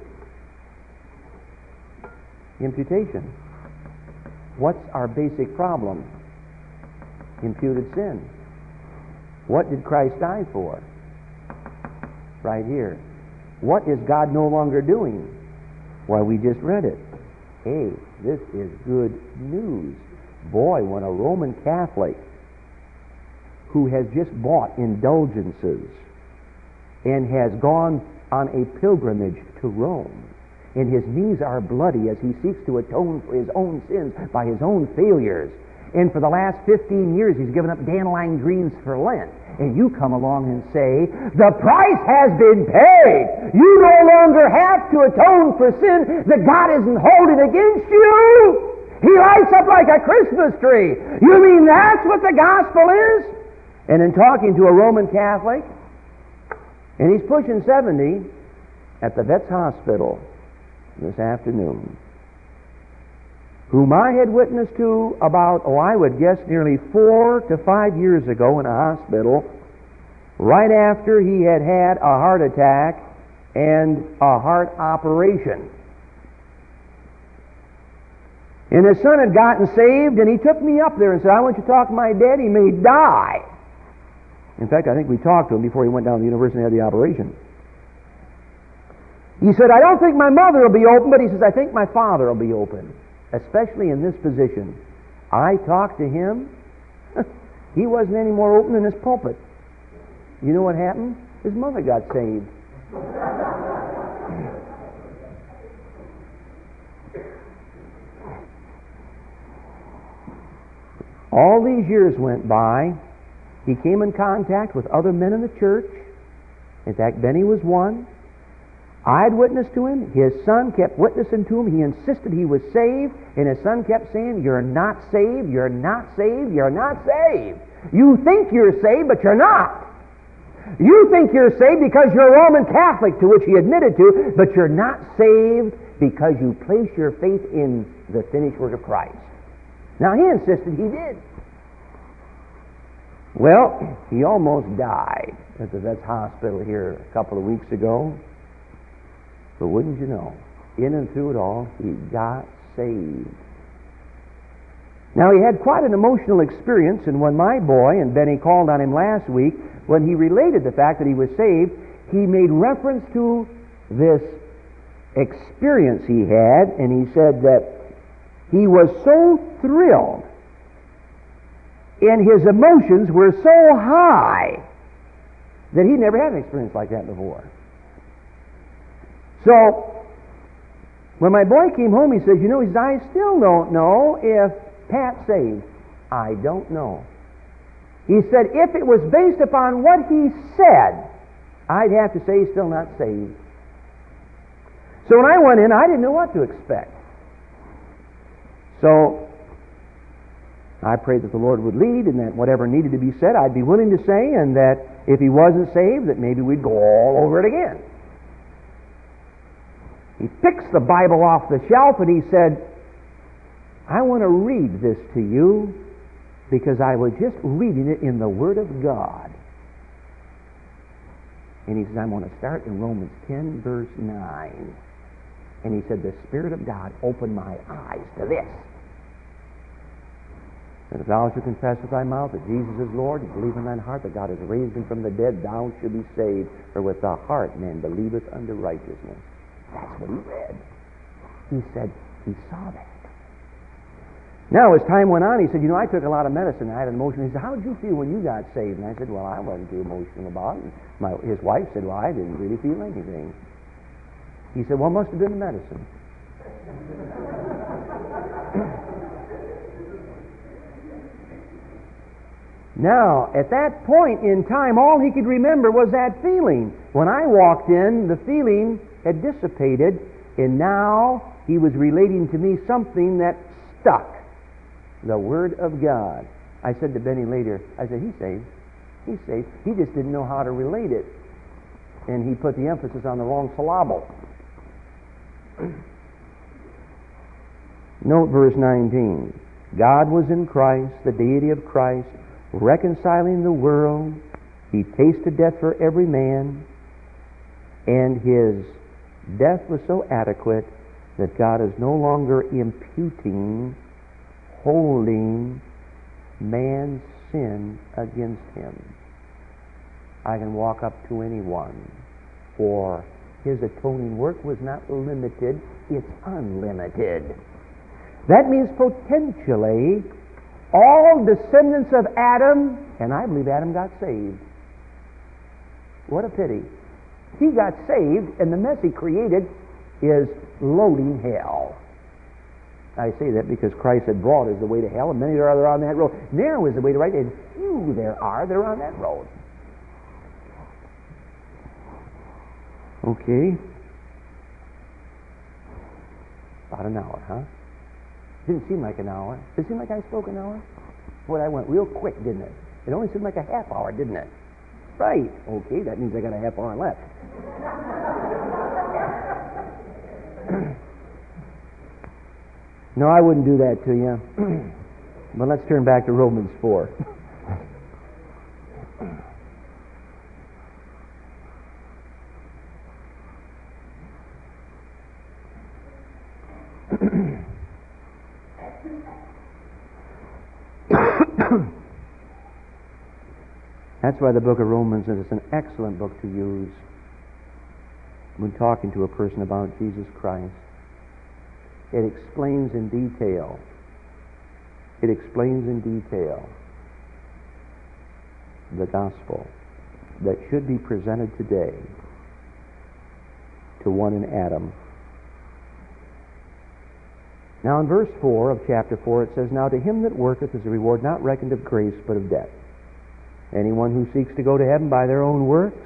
Imputation. What's our basic problem? Imputed sin. What did Christ die for? Right here. What is God no longer doing? Why, we just read it. Hey, this is good news. Boy, when a Roman Catholic who has just bought indulgences and has gone on a pilgrimage to Rome, and his knees are bloody as he seeks to atone for his own sins by his own failures, and for the last 15 years he's given up dandelion greens for Lent, and you come along and say, the price has been paid. You no longer have to atone for sin that God isn't holding against you. He lights up like a Christmas tree. You mean that's what the gospel is? And in talking to a Roman Catholic, and he's pushing 70 at the Vets Hospital this afternoon, whom I had witnessed to about, I would guess, nearly 4 to 5 years ago in a hospital, right after he had had a heart attack and a heart operation. And his son had gotten saved, and he took me up there and said, I want you to talk to my dad, he may die. In fact, I think we talked to him before he went down to the university and had the operation. He said, I don't think my mother will be open, but he says, I think my father will be open, especially in this position. I talked to him. He wasn't any more open than this pulpit. You know what happened? His mother got saved. All these years went by. He came in contact with other men in the church. In fact, Benny was one. I had witnessed to him. His son kept witnessing to him. He insisted he was saved, and his son kept saying, you're not saved, you're not saved, you're not saved. You think you're saved, but you're not. You think you're saved because you're a Roman Catholic, to which he admitted to, but you're not saved because you place your faith in the finished work of Christ. Now, he insisted he did. Well, he almost died at the Vets Hospital here a couple of weeks ago. But wouldn't you know, in and through it all, he got saved. Now, he had quite an emotional experience, and when my boy and Benny called on him last week, when he related the fact that he was saved, he made reference to this experience he had, and he said that he was so thrilled and his emotions were so high that he'd never had an experience like that before. So, When my boy came home, he says, he says, I still don't know if Pat's saved. I don't know. He said, if it was based upon what he said, I'd have to say he's still not saved. So when I went in, I didn't know what to expect. So I prayed that the Lord would lead, and that whatever needed to be said, I'd be willing to say, and that if he wasn't saved, that maybe we'd go all over it again. He picks the Bible off the shelf and he said, I want to read this to you because I was just reading it in the Word of God. And he says, I'm going to start in Romans 10, verse 9. And he said, the Spirit of God opened my eyes to this. And if thou shalt confess with thy mouth that Jesus is Lord, and believe in thine heart that God has raised him from the dead, thou shalt be saved. For with the heart man believeth unto righteousness. That's what he read. He said he saw that. Now, as time went on, he said, I took a lot of medicine. I had an emotion. He said, how did you feel when you got saved? And I said, well, I wasn't too emotional about it. His wife said, well, I didn't really feel anything. He said, well, it must have been the medicine. Now, at that point in time, all he could remember was that feeling. When I walked in, the feeling had dissipated, and now he was relating to me something that stuck. The Word of God. I said to Benny later, I said, he's saved. He's saved. He just didn't know how to relate it. And he put the emphasis on the wrong syllable. Note verse 19. God was in Christ, the deity of Christ, reconciling the world. He tasted death for every man, and his death was so adequate that God is no longer holding man's sin against him. I can walk up to anyone, for his atoning work was not limited, it's unlimited. That means potentially all descendants of Adam, and I believe Adam got saved. What a pity. He got saved, and the mess he created is loading hell. I say that because Christ said broad is the way to hell, and many there are on that road. Narrow is the way to right, and few there are that are on that road. Okay. About an hour, huh? Didn't seem like an hour. Did it seem like I spoke an hour? Boy, I went real quick, didn't it? It only seemed like a half hour, didn't it? Right. Okay, that means I got a half hour left. No, I wouldn't do that to you. But let's turn back to Romans 4. That's why the book of Romans is an excellent book to use when talking to a person about Jesus Christ. It explains in detail. It explains in detail the gospel that should be presented today to one in Adam. Now in verse 4 of chapter 4 it says, Now to him that worketh is a reward not reckoned of grace but of debt. Anyone who seeks to go to heaven by their own works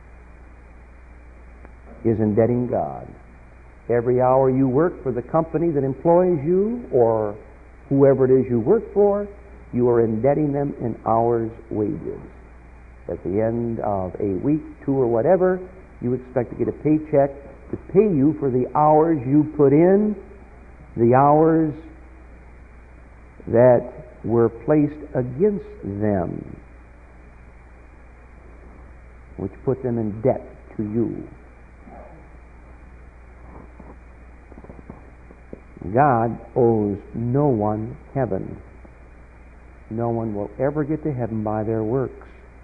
is indebting God. Every hour you work for the company that employs you, or whoever it is you work for, you are indebting them in hours' wages. At the end of a week, 2 or whatever, you expect to get a paycheck to pay you for the hours you put in, the hours that were placed against them, which put them in debt to you. God owes no one heaven. No one will ever get to heaven by their works.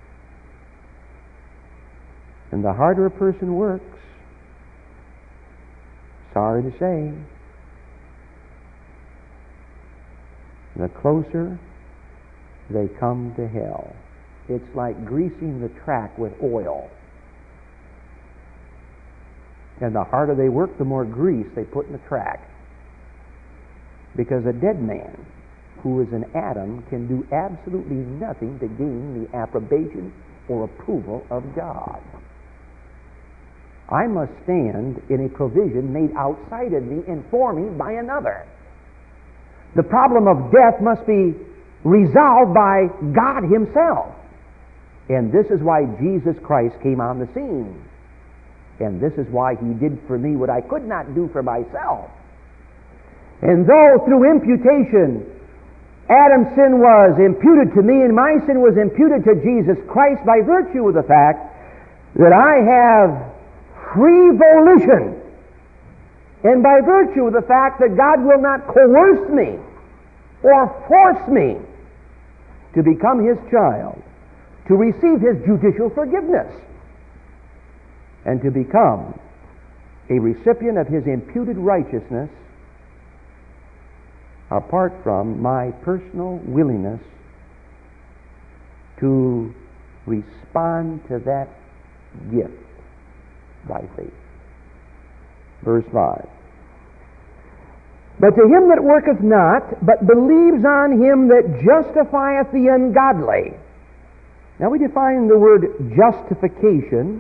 And the harder a person works, sorry to say, the closer they come to hell. It's like greasing the track with oil. And the harder they work, the more grease they put in the track. Because a dead man who is an Adam can do absolutely nothing to gain the approbation or approval of God. I must stand in a provision made outside of me and for me by another. The problem of death must be resolved by God Himself. And this is why Jesus Christ came on the scene. And this is why He did for me what I could not do for myself. And though through imputation Adam's sin was imputed to me and my sin was imputed to Jesus Christ by virtue of the fact that I have free volition, and by virtue of the fact that God will not coerce me or force me to become His child, to receive His judicial forgiveness, and to become a recipient of His imputed righteousness apart from my personal willingness to respond to that gift by faith. Verse 5. But to him that worketh not, but believes on Him that justifieth the ungodly. Now we define the word justification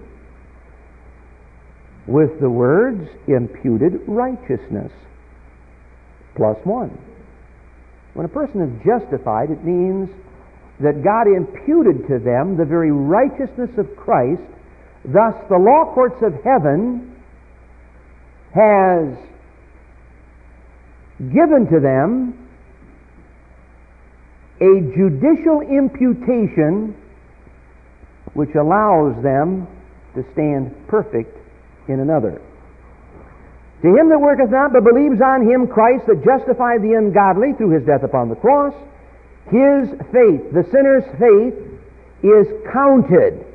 with the words imputed righteousness, plus one. When a person is justified, it means that God imputed to them the very righteousness of Christ. Thus, the law courts of heaven has given to them a judicial imputation which allows them to stand perfect in another. To him that worketh not, but believes on Him, Christ, that justified the ungodly through His death upon the cross, his faith, the sinner's faith, is counted,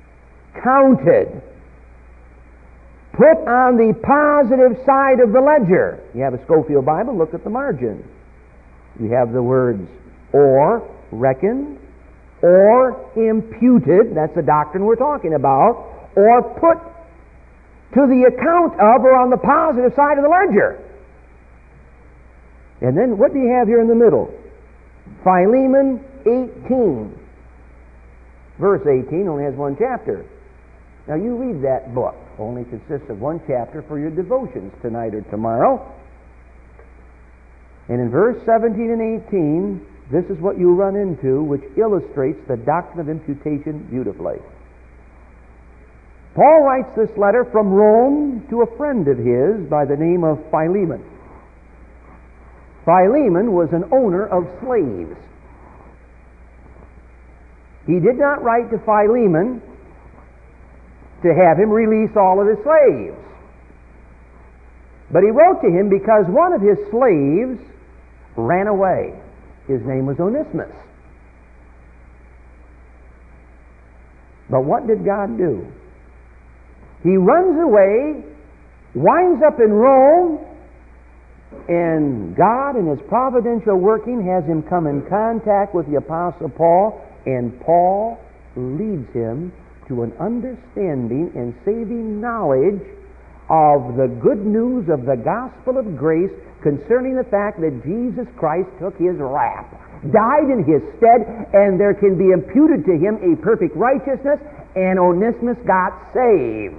put on the positive side of the ledger. You have a Scofield Bible, look at the margin. You have the words or, reckoned, or imputed, that's the doctrine we're talking about, or put to the account of or on the positive side of the ledger. And then what do you have here in the middle? Philemon 18. Verse 18 only has one chapter. Now you read that book. Only consists of one chapter for your devotions tonight or tomorrow. And in verse 17 and 18, this is what you run into, which illustrates the doctrine of imputation beautifully. Paul writes this letter from Rome to a friend of his by the name of Philemon. Philemon was an owner of slaves. He did not write to Philemon to have him release all of his slaves. But he wrote to him because one of his slaves ran away. His name was Onesimus. But what did God do? He runs away, winds up in Rome, and God in His providential working has him come in contact with the Apostle Paul, and Paul leads him to an understanding and saving knowledge of the good news of the gospel of grace concerning the fact that Jesus Christ took His wrath, died in His stead, and there can be imputed to Him a perfect righteousness, and Onesimus got saved.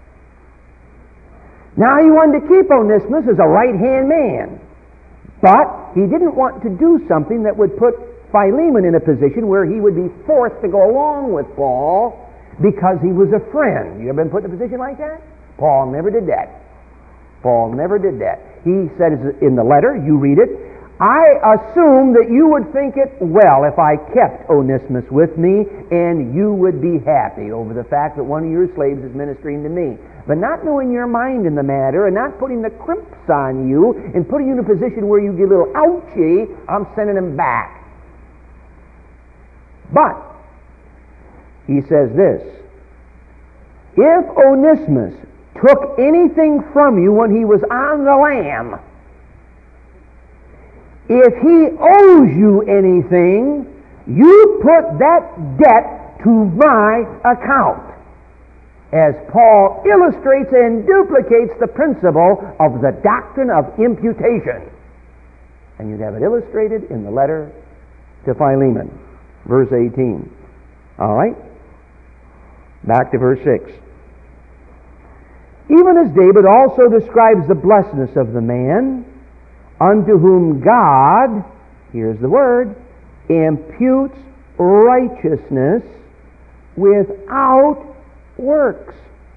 Now he wanted to keep Onesimus as a right-hand man, but he didn't want to do something that would put Philemon in a position where he would be forced to go along with Paul because he was a friend. You ever been put in a position like that? Paul never did that. Paul never did that. He said in the letter, you read it, I assume that you would think it well if I kept Onesimus with me, and you would be happy over the fact that one of your slaves is ministering to me. But not knowing your mind in the matter, and not putting the crimps on you, and putting you in a position where you get a little ouchy, I'm sending him back. But, he says this, if Onesimus took anything from you when he was on the lam, if he owes you anything, you put that debt to my account. as Paul illustrates and duplicates the principle of the doctrine of imputation. And you'd have it illustrated in the letter to Philemon, verse 18. All right? Back to verse 6. Even as David also describes the blessedness of the man unto whom God, here's the word, imputes righteousness without works.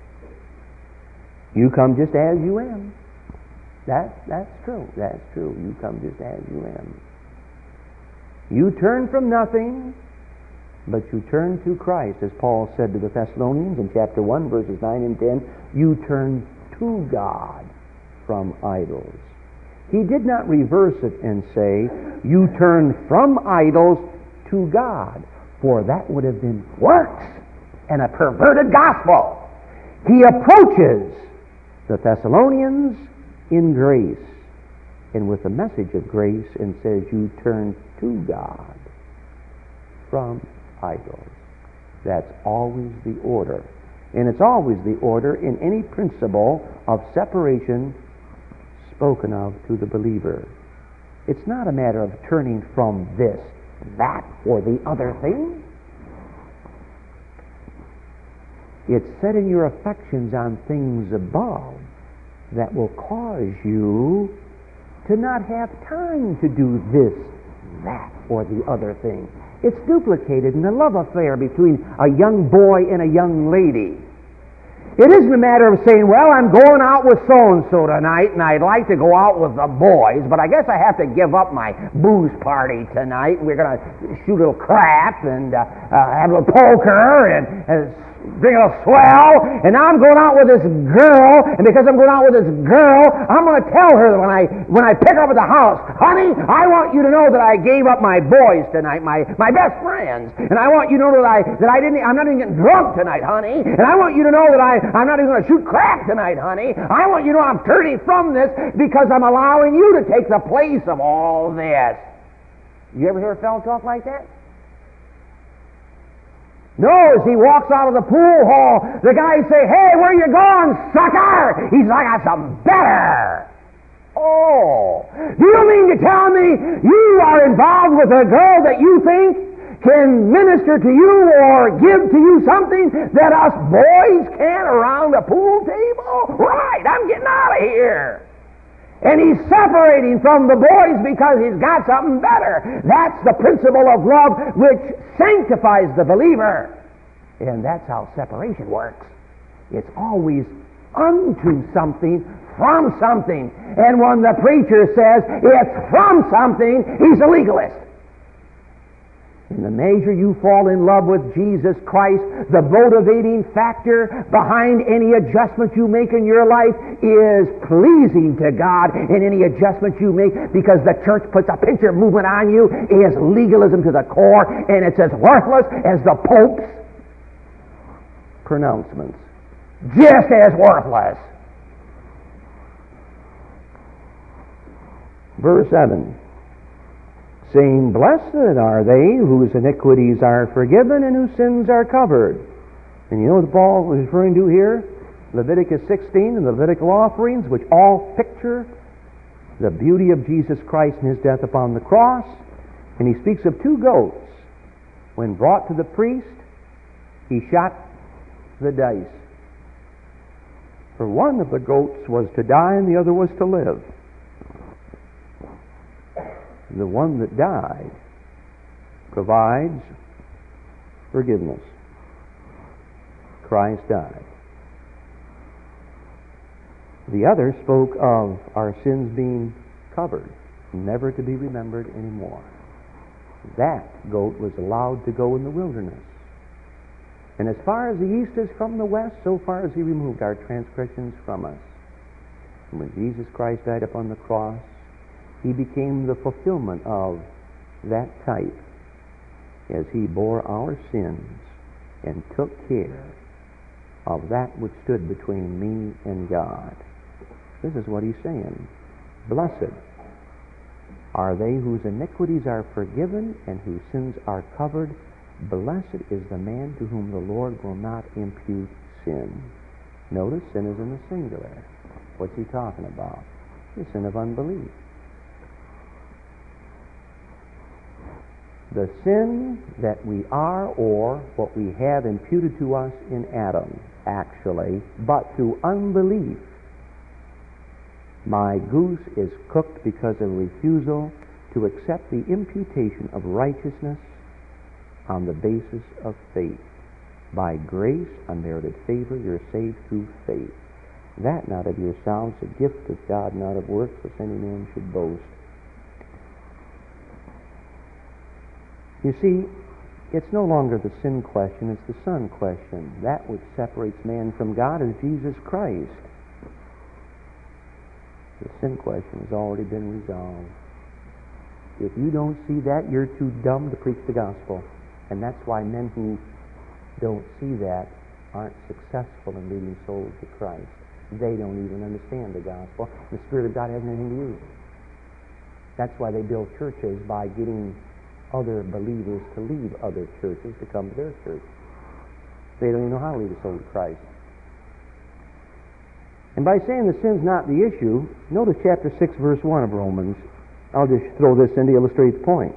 You come just as you am. That's true. That's true. You come just as you am. You turn from nothing, but you turn to Christ. As Paul said to the Thessalonians in chapter 1, verses 9 and 10, you turn to God from idols. He did not reverse it and say, you turn from idols to God, for that would have been works and a perverted gospel. He approaches the Thessalonians in grace and with a message of grace and says, you turn to God from idols. That's always the order. And it's always the order in any principle of separation spoken of to the believer. It's not a matter of turning from this, that, or the other thing. It's setting your affections on things above that will cause you to not have time to do this, that, or the other thing. It's duplicated in the love affair between a young boy and a young lady. It isn't a matter of saying, well, I'm going out with so-and-so tonight, and I'd like to go out with the boys, but I guess I have to give up my booze party tonight. We're going to shoot a little crap and have a little poker and drink a little swell, and now I'm going out with this girl, and because I'm going out with this girl, I'm going to tell her that when I pick her up at the house, honey, I want you to know that I gave up my boys tonight, my best friends, and I want you to know that I'm not even getting drunk tonight, honey, and I want you to know that I'm not even going to shoot crap tonight, honey. I want you to know I'm turning from this because I'm allowing you to take the place of all this. You ever hear a fellow talk like that? No, as he walks out of the pool hall, the guys say, hey, where you going, sucker? He's like, I got something better. Oh, do you mean to tell me you are involved with a girl that you think can minister to you or give to you something that us boys can't around a pool table? Right, I'm getting out of here. And he's separating from the boys because he's got something better. That's the principle of love which sanctifies the believer. And that's how separation works. It's always unto something, from something. And when the preacher says it's from something, he's a legalist. In the measure you fall in love with Jesus Christ, the motivating factor behind any adjustment you make in your life is pleasing to God, and any adjustment you make because the church puts a picture movement on you is legalism to the core, and it's as worthless as the Pope's pronouncements. Just as worthless. Verse 7. Saying, blessed are they whose iniquities are forgiven and whose sins are covered. And you know what Paul was referring to here? Leviticus 16 and the Levitical offerings, which all picture the beauty of Jesus Christ and His death upon the cross. And he speaks of two goats. When brought to the priest, he shot the dice. For one of the goats was to die and the other was to live. The one that died provides forgiveness. Christ died. The other spoke of our sins being covered, never to be remembered anymore. That goat was allowed to go in the wilderness. And as far as the east is from the west, so far as He removed our transgressions from us. And when Jesus Christ died upon the cross, He became the fulfillment of that type as He bore our sins and took care of that which stood between me and God. This is what He's saying. Blessed are they whose iniquities are forgiven and whose sins are covered. Blessed is the man to whom the Lord will not impute sin. Notice sin is in the singular. What's he talking about? The sin of unbelief. The sin that we are, or what we have imputed to us in Adam, actually, but through unbelief. My goose is cooked because of refusal to accept the imputation of righteousness on the basis of faith. By grace, unmerited favor, you're saved through faith. That not of yourselves, a gift of God, not of works, lest any man should boast. You see, it's no longer the sin question, it's the Son question. That which separates man from God is Jesus Christ. The sin question has already been resolved. If you don't see that, you're too dumb to preach the gospel. And that's why men who don't see that aren't successful in leading souls to Christ. They don't even understand the gospel. The Spirit of God hasn't anything to use. That's why they build churches, by getting other believers to leave other churches to come to their church. They don't even know how to lead a soul to Christ. And by saying the sin's not the issue, notice chapter 6, verse 1 of Romans. I'll just throw this in to illustrate the point.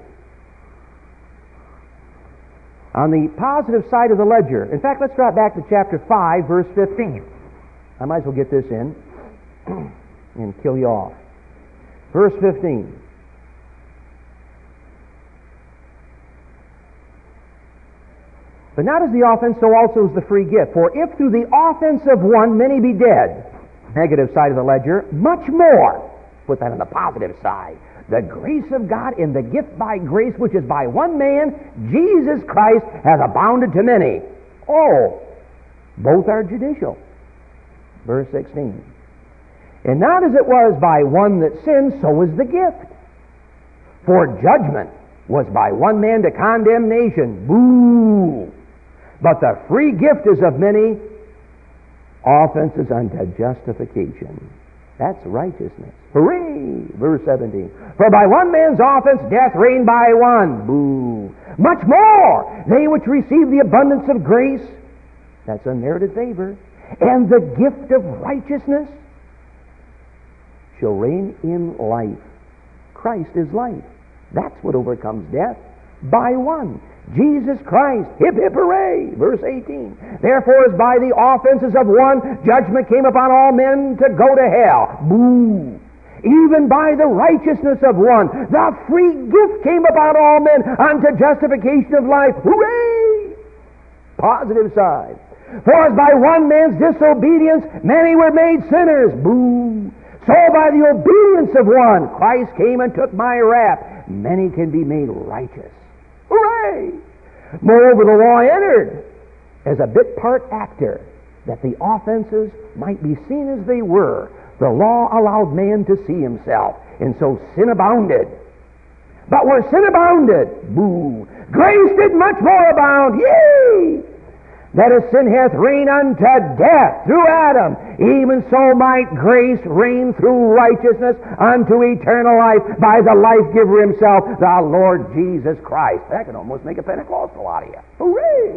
On the positive side of the ledger, in fact, let's drop back to chapter 5, verse 15. I might as well get this in and kill you off. Verse 15. But not as the offense, so also is the free gift. For if through the offense of one many be dead, negative side of the ledger, much more, put that on the positive side, the grace of God in the gift by grace, which is by one man, Jesus Christ, has abounded to many. Oh, both are judicial. Verse 16. And not as it was by one that sinned, so is the gift. For judgment was by one man to condemnation. Boo! But the free gift is of many offenses unto justification. That's righteousness. Hooray! Verse 17. For by one man's offense death reigned by one. Boo! Much more, they which receive the abundance of grace, that's unmerited favor, and the gift of righteousness, shall reign in life. Christ is life. That's what overcomes death. By one, Jesus Christ. Hip, hip, hooray! Verse 18. Therefore, as by the offenses of one, judgment came upon all men to go to hell. Boo! Even by the righteousness of one, the free gift came upon all men unto justification of life. Hooray! Positive side. For as by one man's disobedience, many were made sinners. Boo! So by the obedience of one, Christ came and took my wrath. Many can be made righteous. Hooray! Moreover, the law entered as a bit part actor, that the offenses might be seen as they were. The law allowed man to see himself, and so sin abounded. But where sin abounded, boo, grace did much more abound. Yea! That as sin hath reigned unto death through Adam, even so might grace reign through righteousness unto eternal life by the life-giver himself, the Lord Jesus Christ. That can almost make a Pentecostal out of you. Hooray!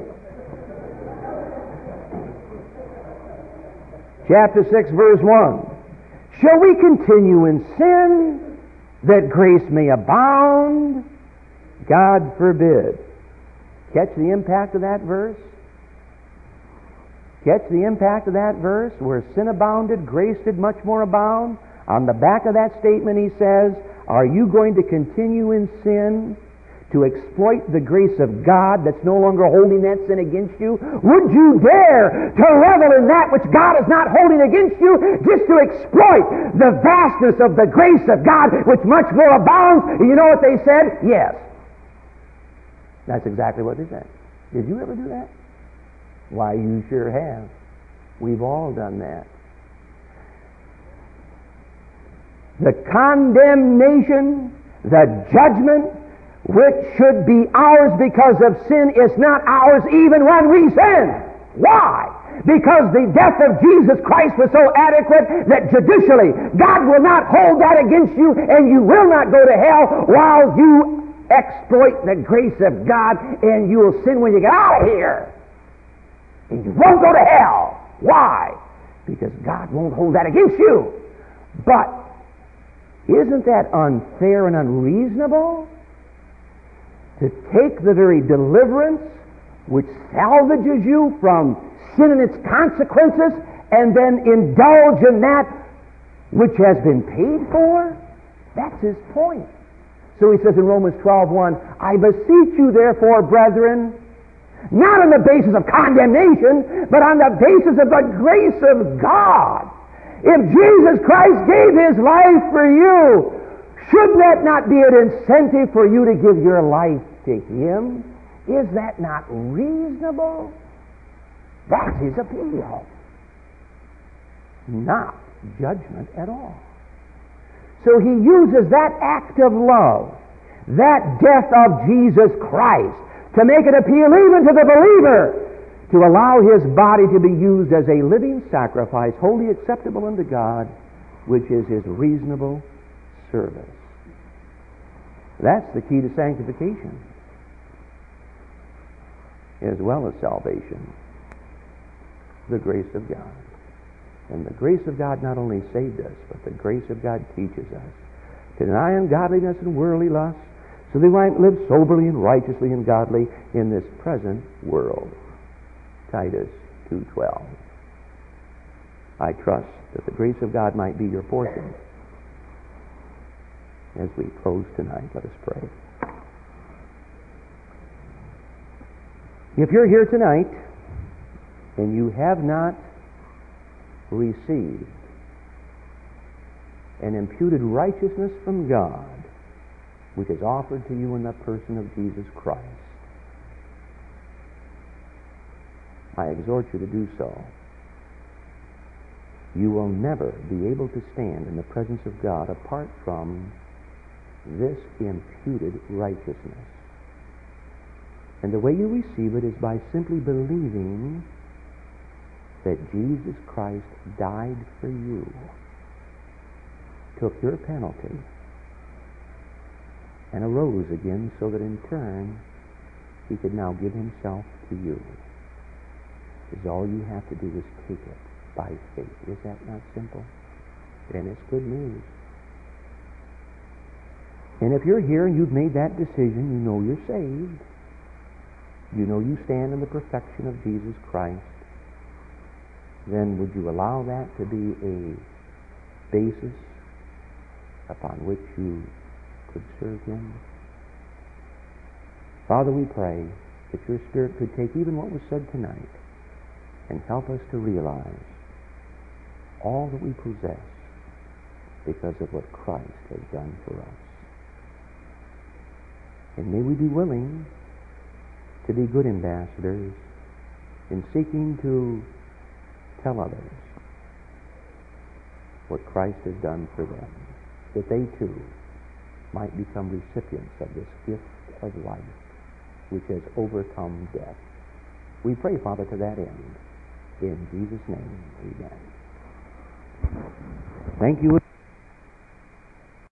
Chapter 6, verse 1. Shall we continue in sin that grace may abound? God forbid. Catch the impact of that verse? Catch the impact of that verse? Where sin abounded, grace did much more abound. On the back of that statement he says, are you going to continue in sin to exploit the grace of God that's no longer holding that sin against you? Would you dare to revel in that which God is not holding against you, just to exploit the vastness of the grace of God which much more abounds? You know what they said? Yes. That's exactly what they said. Did you ever do that? Why, you sure have. We've all done that. The condemnation, the judgment, which should be ours because of sin, is not ours even when we sin. Why? Because the death of Jesus Christ was so adequate that judicially God will not hold that against you, and you will not go to hell while you exploit the grace of God, and you will sin when you get out of here. And you won't go to hell. Why? Because God won't hold that against you. But isn't that unfair and unreasonable? To take the very deliverance which salvages you from sin and its consequences and then indulge in that which has been paid for? That's his point. So he says in Romans 12:1, I beseech you therefore, brethren, not on the basis of condemnation, but on the basis of the grace of God. If Jesus Christ gave his life for you, should that not be an incentive for you to give your life to him? Is that not reasonable? That's his appeal. Not judgment at all. So he uses that act of love, that death of Jesus Christ, to make an appeal even to the believer, to allow his body to be used as a living sacrifice, wholly acceptable unto God, which is his reasonable service. That's the key to sanctification, as well as salvation. The grace of God. And the grace of God not only saved us, but the grace of God teaches us to deny ungodliness and worldly lust, so they might live soberly and righteously and godly in this present world. Titus 2:12. I trust that the grace of God might be your portion. As we close tonight, let us pray. If you're here tonight and you have not received an imputed righteousness from God, which is offered to you in the person of Jesus Christ, I exhort you to do so. You will never be able to stand in the presence of God apart from this imputed righteousness. And the way you receive it is by simply believing that Jesus Christ died for you, took your penalty, and arose again so that in turn he could now give himself to you. Because all you have to do is take it by faith. Is that not simple? And it's good news. And if you're here and you've made that decision, you know you're saved. You know you stand in the perfection of Jesus Christ. Then would you allow that to be a basis upon which you could serve him? Father, we pray that your Spirit could take even what was said tonight and help us to realize all that we possess because of what Christ has done for us. And may we be willing to be good ambassadors in seeking to tell others what Christ has done for them, that they too might become recipients of this gift of life which has overcome death. We pray, Father, to that end. In Jesus' name, amen. Thank you.